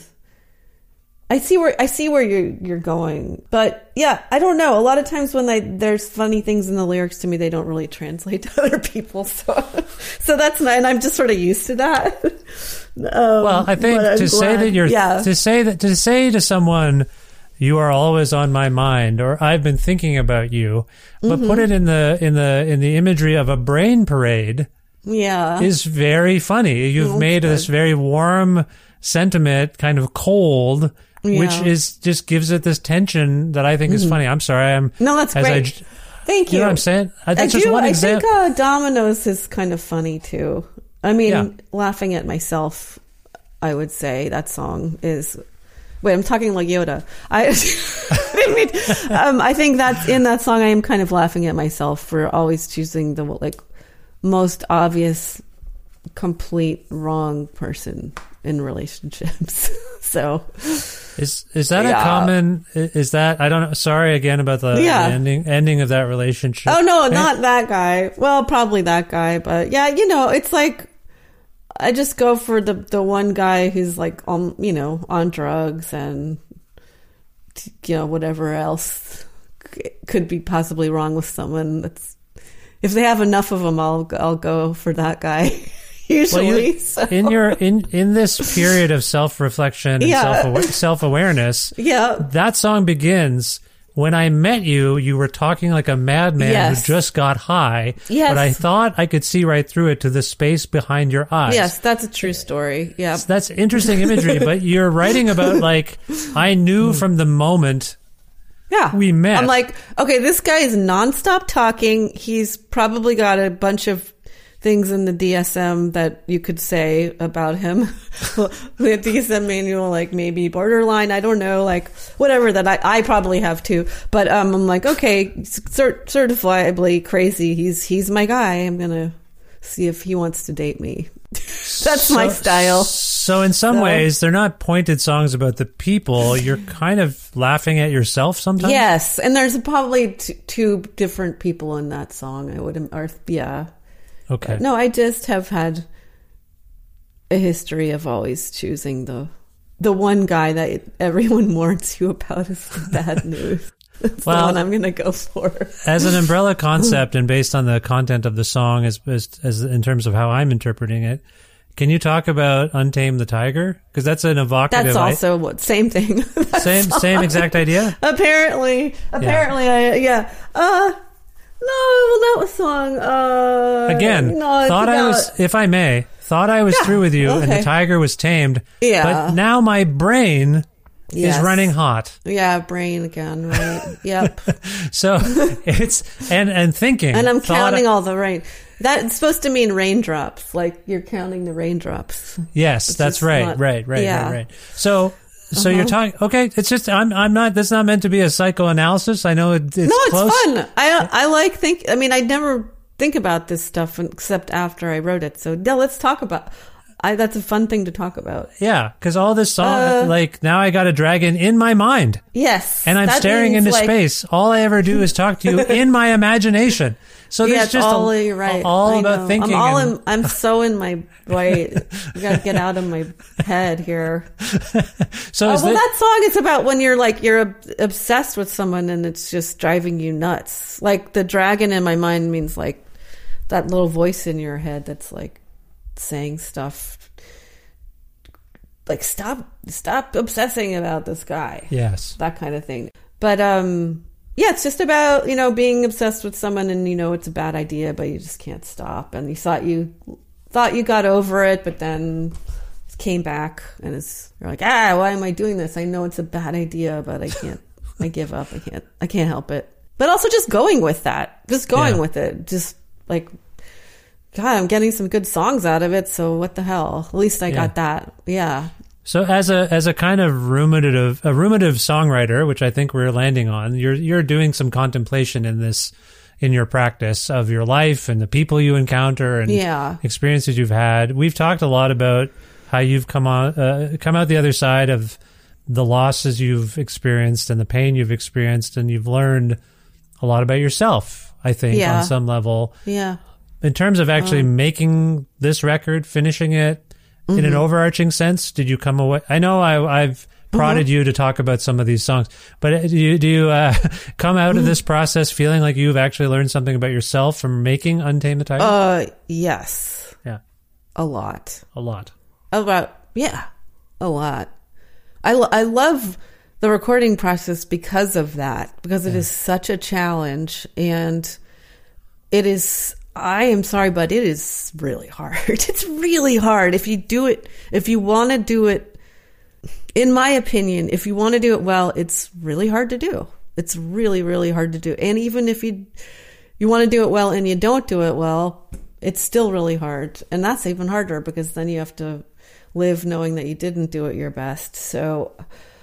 S9: I see where you're going, but yeah, I don't know. A lot of times when there's funny things in the lyrics to me, they don't really translate to other people. So that's not, and I'm just sort of used to that.
S6: Well, I think to say to someone, you are always on my mind, or I've been thinking about you, but put it in the imagery of a brain parade.
S9: Yeah,
S6: is very funny. You've made this very warm sentiment kind of cold. Which is just gives it this tension that I think is funny. I'm sorry.
S9: No, that's great. Thank you.
S6: You know what I'm saying? That's
S9: just one example. I think Dominoes is kind of funny too. I mean, laughing at myself, I would say that song is. Wait, I'm talking like Yoda. I think that's in that song. I am kind of laughing at myself for always choosing the most obvious, complete wrong person in relationships. So
S6: is that a common, is that, I don't know, sorry again about the ending of that relationship.
S9: Oh no, not that guy. Well, probably that guy, but yeah, it's like, I just go for the one guy who's like, on drugs and, whatever else could be possibly wrong with someone. If they have enough of them, I'll go for that guy. usually.
S6: In this period of self-reflection and self-awareness, that song begins. When I met you, you were talking like a madman who just got high, but I thought I could see right through it to the space behind your eyes.
S9: Yes, that's a true story. Yeah.
S6: So that's interesting imagery, but you're writing about, like, I knew from the moment we met.
S9: I'm like, okay, this guy is nonstop talking. He's probably got a bunch of things in the DSM that you could say about him. The DSM manual, like maybe borderline, I don't know, like whatever that I probably have too. But I'm like, okay, certifiably crazy. He's my guy. I'm going to see if he wants to date me. That's my style.
S6: So in some ways, they're not pointed songs about the people. You're kind of laughing at yourself sometimes.
S9: Yes. And there's probably two different people in that song. Okay. No, I just have had a history of always choosing the one guy that everyone warns you about is the bad news. That's the one I'm going to go for.
S6: As an umbrella concept and based on the content of the song as in terms of how I'm interpreting it, can you talk about Untamed the Tiger? Because that's an evocative...
S9: That's also same thing.
S6: Same exact idea?
S9: Apparently, no, that was song.
S6: Again, if I may, thought I was through with you and the tiger was tamed.
S9: Yeah.
S6: But now my brain is running hot.
S9: Yeah, brain again, right? Yep.
S6: So it's, and thinking.
S9: And I'm counting all the rain. That's supposed to mean raindrops, like you're counting the raindrops.
S6: Yes, that's right. Right. So you're talking, okay, it's just, I'm not, that's not meant to be a psychoanalysis. I know it's close.
S9: Fun. I never think about this stuff except after I wrote it. So yeah, let's talk about, that's a fun thing to talk about.
S6: Yeah. Cause all this song, like now I got a dragon in my mind.
S9: Yes.
S6: And I'm staring into space. All I ever do is talk to you in my imagination. So there's just all about thinking.
S9: I'm so in my way. You got to get out of my head here.
S6: So
S9: that song is about when you're obsessed with someone and it's just driving you nuts. Like the dragon in my mind means like that little voice in your head that's like saying stuff like stop obsessing about this guy.
S6: Yes,
S9: that kind of thing. But yeah, it's just about, being obsessed with someone and it's a bad idea, but you just can't stop. And you thought you got over it, but then it came back and you're like, why am I doing this? I know it's a bad idea, but I can't, I give up. I can't help it. But also just going with that, with it. Just like, God, I'm getting some good songs out of it. So what the hell? At least I got that. Yeah.
S6: So as a kind of ruminative songwriter, which I think we're landing on, you're doing some contemplation in your practice of your life and the people you encounter and experiences you've had. We've talked a lot about how you've come out the other side of the losses you've experienced and the pain you've experienced, and you've learned a lot about yourself, I think, on some level.
S9: Yeah.
S6: In terms of actually making this record, finishing it, in an overarching sense, did you come away? I know I've prodded you to talk about some of these songs, but do you come out of this process feeling like you've actually learned something about yourself from making Untamed the Tiger?
S9: Yes.
S6: Yeah.
S9: A lot.
S6: A lot.
S9: A lot. I love the recording process because of that, because it is such a challenge, and it is... I am sorry, but it is really hard. It's really hard. If you want to do it, in my opinion, if you want to do it well, it's really hard to do. It's really, really hard to do. And even if you want to do it well and you don't do it well, it's still really hard. And that's even harder because then you have to live knowing that you didn't do it your best. So,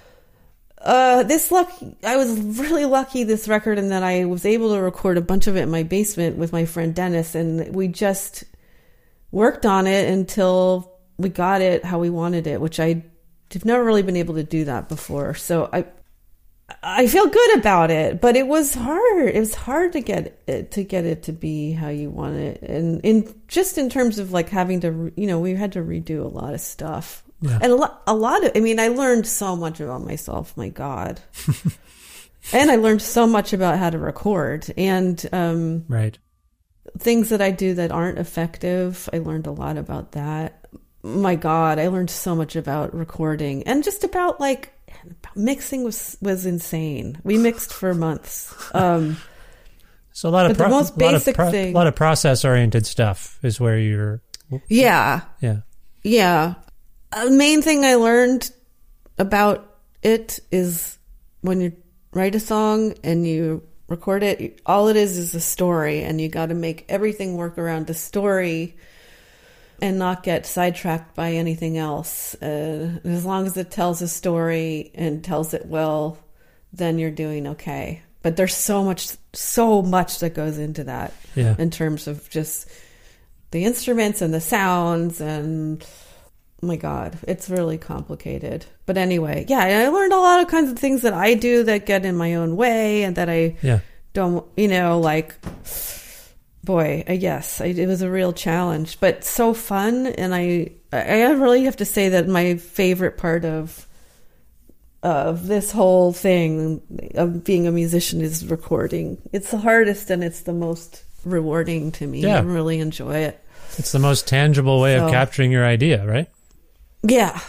S9: I was really lucky this record in that I was able to record a bunch of it in my basement with my friend Dennis, and we just worked on it until we got it how we wanted it, which I've never really been able to do that before. So I feel good about it, but it was hard. It was hard to get it to be how you want it. And in terms of like having to, we had to redo a lot of stuff. Yeah. And a lot of, I learned so much about myself, my God. And I learned so much about how to record. And,
S6: right.
S9: things that I do that aren't effective. I learned a lot about that. My God, I learned so much about recording and just about like mixing was insane. We mixed for months.
S6: So a lot of
S9: the most basic thing,
S6: a lot of process oriented stuff is where you're.
S9: Yeah. The main thing I learned about it is when you write a song and you record it, all it is a story, and you got to make everything work around the story and not get sidetracked by anything else. As long as it tells a story and tells it well, then you're doing okay. But there's so much that goes into that in terms of just the instruments and the sounds, and oh my God, it's really complicated. But anyway, I learned a lot of kinds of things that I do that get in my own way and that I don't, like, boy, yes, it was a real challenge, but so fun. And I really have to say that my favorite part of this whole thing of being a musician is recording. It's the hardest and it's the most rewarding to me. I really enjoy it.
S6: It's the most tangible way of capturing your idea, right?
S9: Yeah.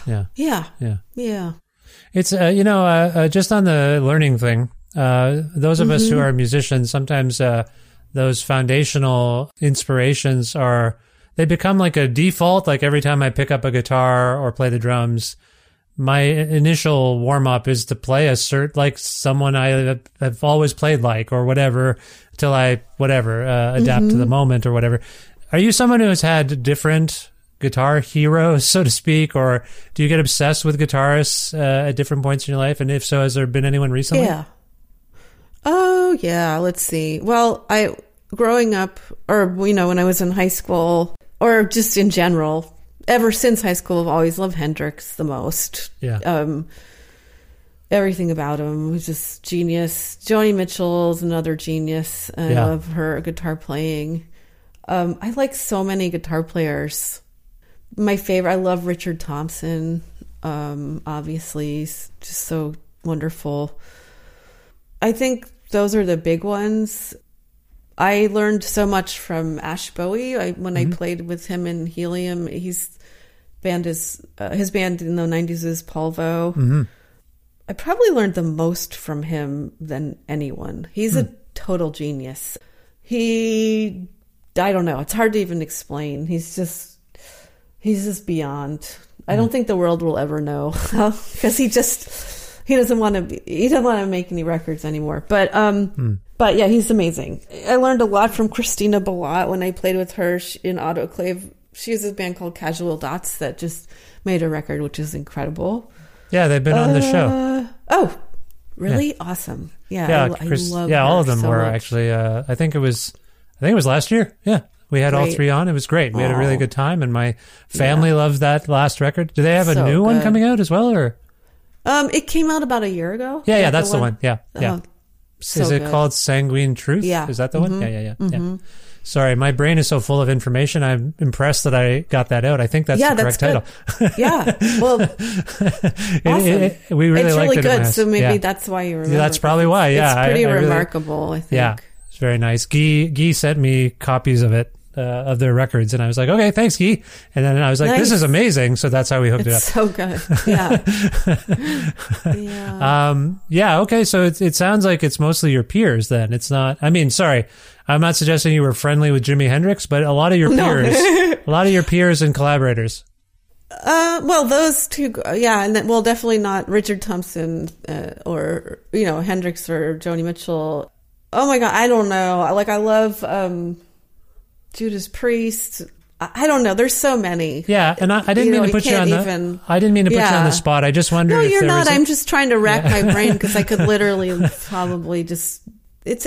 S6: It's just on the learning thing, those of us who are musicians, sometimes those foundational inspirations they become like a default. Like every time I pick up a guitar or play the drums, my initial warm-up is to play like someone I have always played like, or whatever, till I adapt to the moment or whatever. Are you someone who has had different guitar heroes, so to speak, or do you get obsessed with guitarists at different points in your life? And if so, has there been anyone recently?
S9: Yeah. Oh, yeah. Let's see. Well, growing up, or, when I was in high school, or just in general, ever since high school, I've always loved Hendrix the most.
S6: Yeah.
S9: Everything about him was just genius. Joni Mitchell's another genius. I love her guitar playing. I like so many guitar players. My favorite, I love Richard Thompson. Obviously, he's just so wonderful. I think those are the big ones. I learned so much from Ash Bowie when I played with him in Helium. His band in the 90s is Polvo.
S6: Mm-hmm.
S9: I probably learned the most from him than anyone. He's a total genius. I don't know. It's hard to even explain. He's just beyond. I don't think the world will ever know because he doesn't want to make any records anymore. But yeah, he's amazing. I learned a lot from Christina Billat when I played with her in Autoclave. She has a band called Casual Dots that just made a record, which is incredible.
S6: Yeah, they've been on the show.
S9: Oh, really? Yeah. Awesome. Yeah,
S6: yeah,
S9: I love her
S6: all of them
S9: so
S6: were
S9: much.
S6: actually. I think it was last year. Yeah, we had all three on. It was great. We had a really good time, and my family loved that last record. Do they have a new one coming out as well, or?
S9: It came out about a year ago.
S6: Yeah, that's the one. Yeah.
S9: So
S6: is it
S9: good.
S6: Called Sanguine Truth?
S9: Yeah.
S6: Is that the one? Yeah. Sorry, my brain is so full of information. I'm impressed that I got that out. I think that's the correct title.
S9: Yeah. Well, awesome.
S6: We really
S9: it's
S6: liked
S9: really
S6: it.
S9: good. So maybe that's why you remember.
S6: That's probably why. Yeah.
S9: It's pretty remarkable, I think.
S6: Yeah. It's very nice. Guy sent me copies of it, of their records. And I was like, okay, thanks, Guy. And then I was like, this is amazing. So that's how we hooked it up.
S9: So good. Yeah.
S6: Yeah. Okay. So it sounds like it's mostly your peers then. It's not, sorry. I'm not suggesting you were friendly with Jimi Hendrix, but a lot of your peers, and collaborators.
S9: Well, those two, yeah. And then, definitely not Richard Thompson, or, Hendrix or Joni Mitchell. Oh my God. I don't know. I love, Judas Priest. I don't know. There's so many.
S6: Yeah, and I didn't mean to put you on the spot. I just wondered.
S9: No,
S6: if
S9: you're
S6: there
S9: not.
S6: was
S9: I'm just trying to rack my brain because I could literally probably just. It's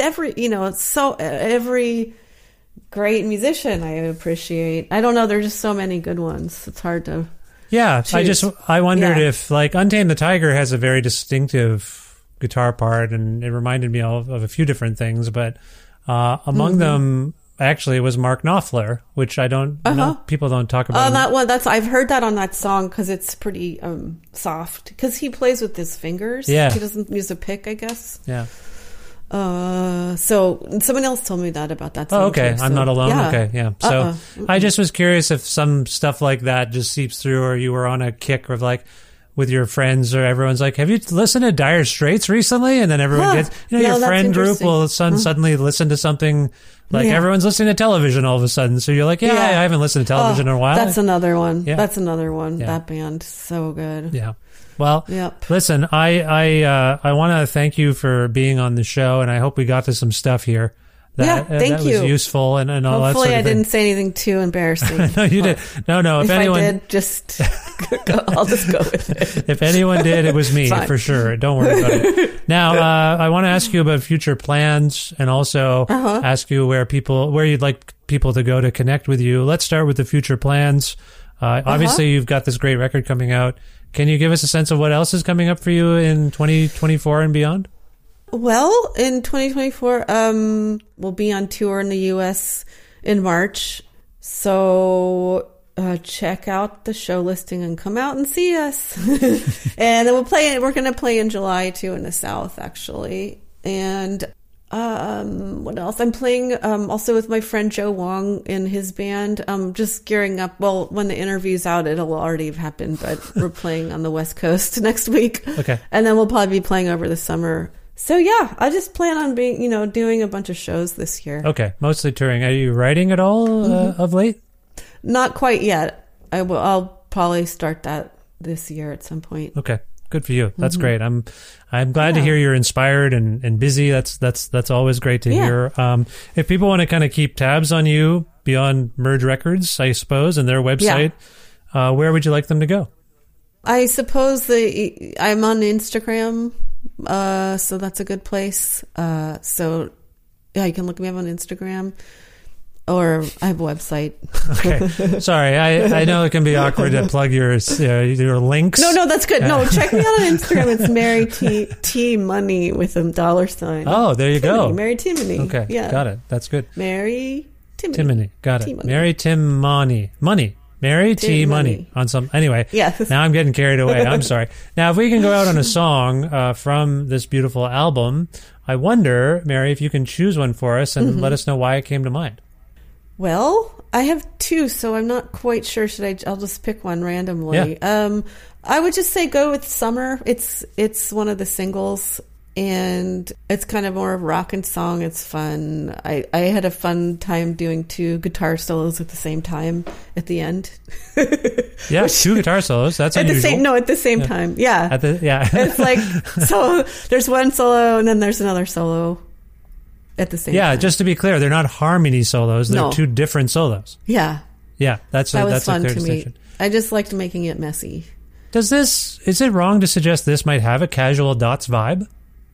S9: every great musician I appreciate. I don't know. There's just so many good ones. It's hard to.
S6: Yeah,
S9: choose.
S6: I wondered if Untamed the Tiger has a very distinctive guitar part, and it reminded me of a few different things, but among them. Actually, it was Mark Knopfler, which I don't know. People don't talk about.
S9: That one. I've heard that on that song because it's pretty soft. Because he plays with his fingers.
S6: Yeah.
S9: He doesn't use a pick, I guess.
S6: Yeah.
S9: So someone else told me about that.
S6: Oh, okay.
S9: Too, so,
S6: I'm not alone.
S9: yeah.
S6: Okay, yeah. So I just was curious if some stuff like that just seeps through, or you were on a kick of like with your friends, or everyone's like, have you listened to Dire Straits recently? And then everyone gets, your friend group will suddenly listen to something like everyone's listening to television all of a sudden. So you're like, I haven't listened to television in a while.
S9: That's another one.
S6: Yeah.
S9: That's another one. Yeah. That band, so good.
S6: Yeah. Well, listen, I want to thank you for being on the show, and I hope we got to some stuff here that,
S9: thank
S6: that
S9: you.
S6: was useful and all that
S9: Hopefully
S6: sort of
S9: I
S6: thing.
S9: didn't say anything too embarrassing.
S6: No, you did. No. If anyone
S9: I did, just I'll just go with it.
S6: If anyone did, it was me for sure. Don't worry about it. Now, I want to ask you about future plans, and also ask you where you'd like people to go to connect with you. Let's start with the future plans. Obviously, you've got this great record coming out. Can you give us a sense of what else is coming up for you in 2024 and beyond?
S9: Well, in 2024, we'll be on tour in the U.S. in March. So check out the show listing and come out and see us. And then we're going to play in July too in the South, actually. And what else? I'm playing also with my friend Joe Wong in his band. Just gearing up. Well, when the interview's out, it'll already have happened, but we're playing on the West Coast next week. Okay. And then we'll probably be playing over the summer. So yeah, I just plan on being, doing a bunch of shows this year.
S6: Okay. Mostly touring. Are you writing at all of late?
S9: Not quite yet. I'll probably start that this year at some point.
S6: Okay. Good for you. That's great. I'm glad to hear you're inspired and busy. That's always great to hear. If people want to kind of keep tabs on you beyond Merge Records, I suppose, and their website, where would you like them to go?
S9: I suppose I'm on Instagram, so that's a good place. So you can look me up on Instagram. Or I have a website.
S6: Okay. Sorry, I know it can be awkward to plug your links.
S9: No, that's good. No, check me out on Instagram. It's Mary T Money with a $.
S6: Oh, there you go.
S9: Mary Timony.
S6: Okay, got it. That's good.
S9: Mary
S6: Timony. Got it. T-money. Mary Tim Money. Mary T Money on some. Anyway, now I'm getting carried away. I'm sorry. Now, if we can go out on a song from this beautiful album, I wonder, Mary, if you can choose one for us and let us know why it came to mind.
S9: Well, I have two, so I'm not quite sure. I'll just pick one randomly. Yeah. I would just say go with Summer. It's one of the singles, and it's kind of more of a rockin' song. It's fun. I had a fun time doing 2 guitar solos at the same time at the end.
S6: Yeah, 2 guitar solos. That's unusual.
S9: At the same time. Yeah. It's like, so there's one solo and then there's another solo. At the same time. Yeah,
S6: just to be clear, they're not harmony solos. They're 2 different solos.
S9: Yeah.
S6: Yeah, that's
S9: fun
S6: a clear
S9: to
S6: distinction.
S9: Me. I just liked making it messy.
S6: Is it wrong to suggest this might have a Casual Dots vibe?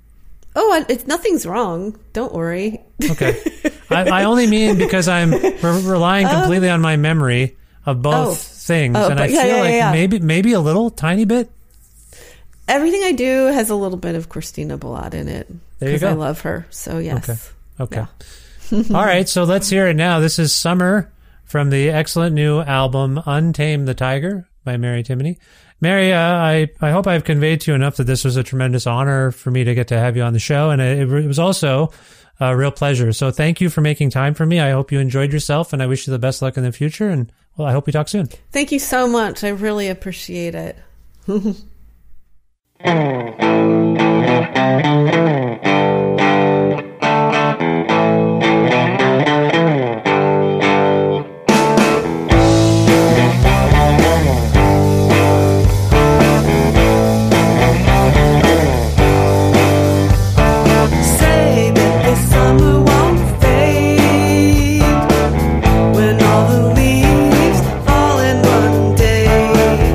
S9: Oh, nothing's wrong. Don't worry.
S6: Okay. I only mean because I'm relying completely on my memory of both things. And I feel like maybe a little tiny bit.
S9: Everything I do has a little bit of Christina Ballad in it.
S6: There you go.
S9: I love her. So, yes.
S6: Okay. Yeah. All right. So let's hear it now. This is Summer from the excellent new album Untamed the Tiger by Mary Timony. Mary, I hope I've conveyed to you enough that this was a tremendous honor for me to get to have you on the show. And it was also a real pleasure. So thank you for making time for me. I hope you enjoyed yourself, and I wish you the best luck in the future. And, well, I hope we talk soon.
S9: Thank you so much. I really appreciate it.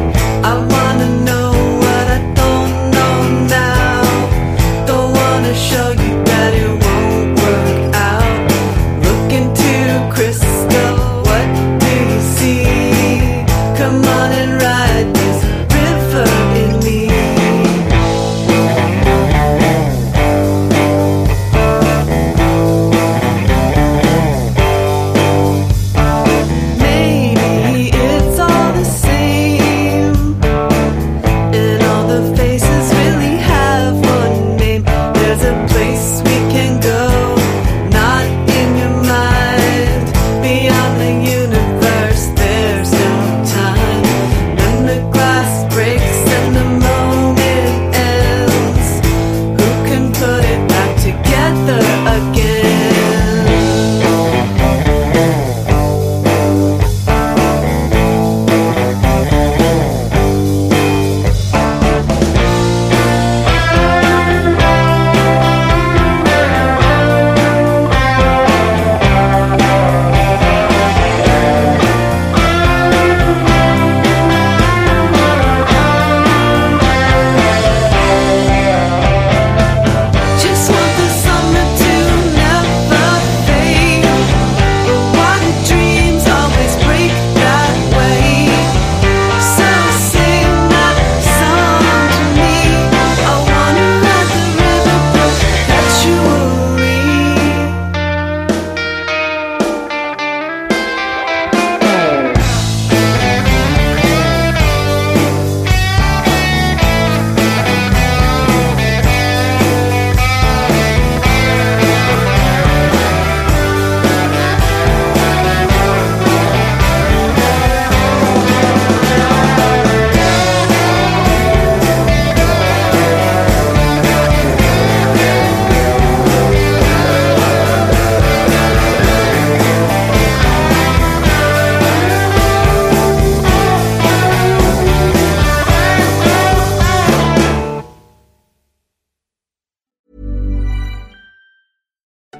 S10: Wanna show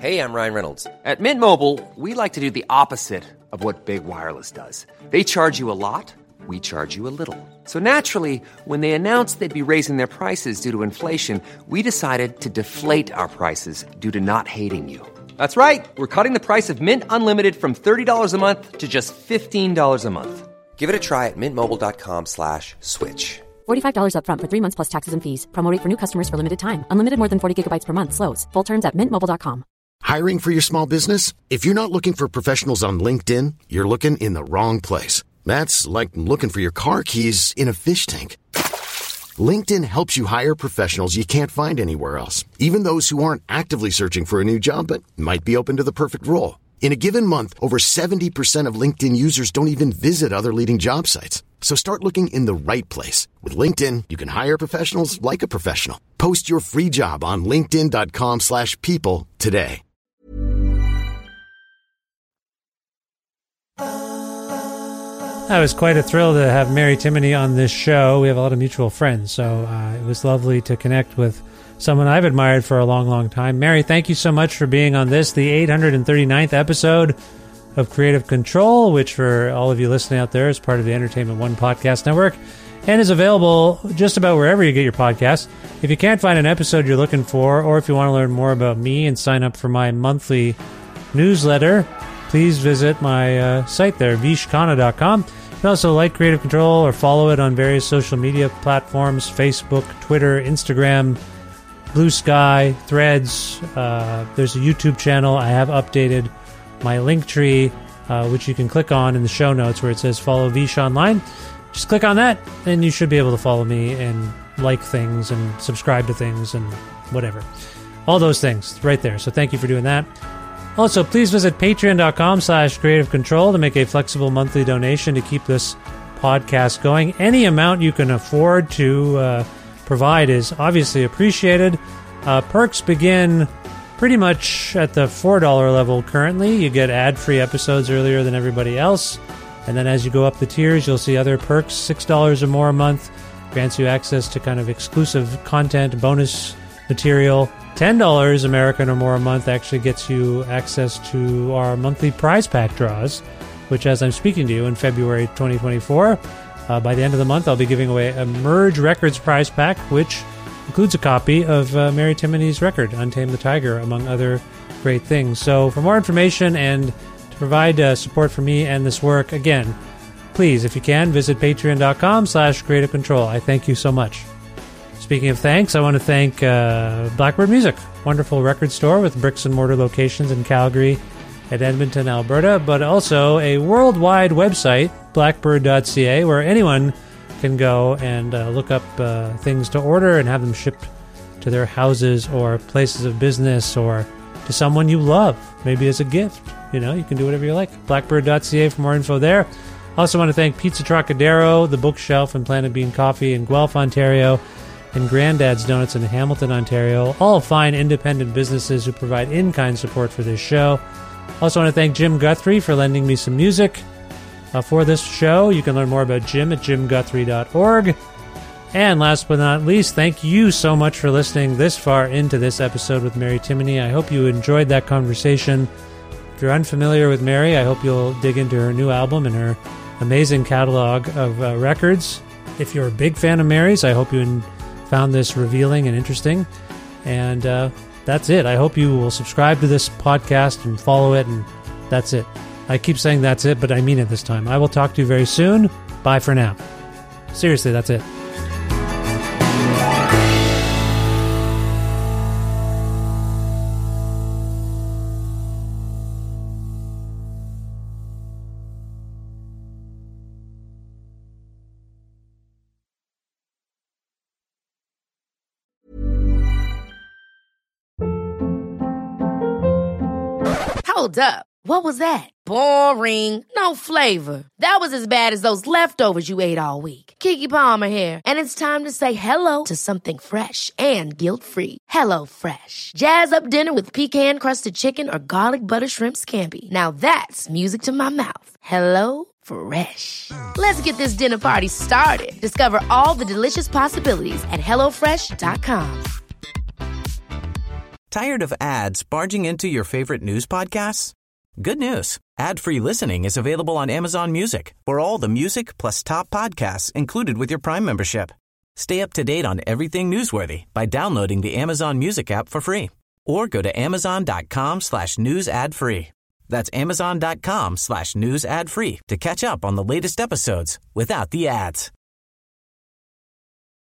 S2: Hey, I'm Ryan Reynolds. At Mint Mobile, we like to do the opposite of what Big Wireless does. They charge you a lot, we charge you a little. So naturally, when they announced they'd be raising their prices due to inflation, we decided to deflate our prices due to not hating you. That's right. We're cutting the price of Mint Unlimited from $30 a month to just $15 a month. Give it a try at mintmobile.com/switch.
S4: $45 up front for 3 months plus taxes and fees. Promo rate for new customers for limited time. Unlimited more than 40 gigabytes per month. Slows full terms at mintmobile.com.
S10: Hiring for your small business? If you're not looking for professionals on LinkedIn, you're looking in the wrong place. That's like looking for your car keys in a fish tank. LinkedIn helps you hire professionals you can't find anywhere else, even those who aren't actively searching for a new job but might be open to the perfect role. In a given month, over 70% of LinkedIn users don't even visit other leading job sites. So start looking in the right place. With LinkedIn, you can hire professionals like a professional. Post your free job on linkedin.com/people today.
S6: That was quite a thrill to have Mary Timony on this show. We have a lot of mutual friends, so it was lovely to connect with someone I've admired for a long, long time. Mary, thank you so much for being on this, the 839th episode of Creative Control, which for all of you listening out there is part of the Entertainment One Podcast Network and is available just about wherever you get your podcasts. If you can't find an episode you're looking for, or if you want to learn more about me and sign up for my monthly newsletter, please visit my site there, vishkhanna.com. You can also like Creative Control or follow it on various social media platforms, Facebook, Twitter, Instagram, Blue Sky, Threads. There's a YouTube channel. I have updated my Linktree, which you can click on in the show notes where it says follow Vish online. Just click on that and you should be able to follow me and like things and subscribe to things and whatever. All those things right there. So thank you for doing that. Also, please visit patreon.com/Creative Control to make a flexible monthly donation to keep this podcast going. Any amount you can afford to provide is obviously appreciated. Perks begin pretty much at the $4 level currently. You get ad-free episodes earlier than everybody else. And then as you go up the tiers, you'll see other perks. $6 or more a month grants you access to kind of exclusive content, bonus material. $10 American or more a month actually gets you access to our monthly prize pack draws, which as I'm speaking to you in February 2024, by the end of the month, I'll be giving away a Merge Records prize pack, which includes a copy of Mary Timony's record, Untamed the Tiger, among other great things. So for more information and to provide support for me and this work, again, please, if you can, visit patreon.com/Creative Control. I thank you so much. Speaking of thanks, I want to thank Blackbird Music, wonderful record store with bricks and mortar locations in Calgary and Edmonton, Alberta, but also a worldwide website, blackbird.ca, where anyone can go and look up things to order and have them shipped to their houses or places of business or to someone you love, maybe as a gift. You know, you can do whatever you like. Blackbird.ca for more info there. Also want to thank Pizza Trocadero, The Bookshelf, and Planet Bean Coffee in Guelph, Ontario, and Granddad's Donuts in Hamilton, Ontario, all fine independent businesses who provide in-kind support for this show. Also want to thank Jim Guthrie for lending me some music for this show. You can learn more about Jim at jimguthrie.org. And last but not least, thank you so much for listening this far into this episode with Mary Timony. I hope you enjoyed that conversation. If you're unfamiliar with Mary, I hope you'll dig into her new album and her amazing catalog of records. If you're a big fan of Mary's, I hope you found this revealing and interesting. And that's it. I hope you will subscribe to this podcast and follow it, and that's it. I keep saying that's it, but I mean it this time. I will talk to you very soon. Bye for now. Seriously, that's it.
S11: Hold up. What was that? Boring. No flavor. That was as bad as those leftovers you ate all week. Keke Palmer here, and it's time to say hello to something fresh and guilt-free. Hello Fresh. Jazz up dinner with pecan-crusted chicken or garlic butter shrimp scampi. Now that's music to my mouth. Hello Fresh. Let's get this dinner party started. Discover all the delicious possibilities at HelloFresh.com.
S12: Tired of ads barging into your favorite news podcasts? Good news. Ad-free listening is available on Amazon Music for all the music plus top podcasts included with your Prime membership. Stay up to date on everything newsworthy by downloading the Amazon Music app for free or go to amazon.com/news ad free. That's amazon.com/news ad free to catch up on the latest episodes without the ads.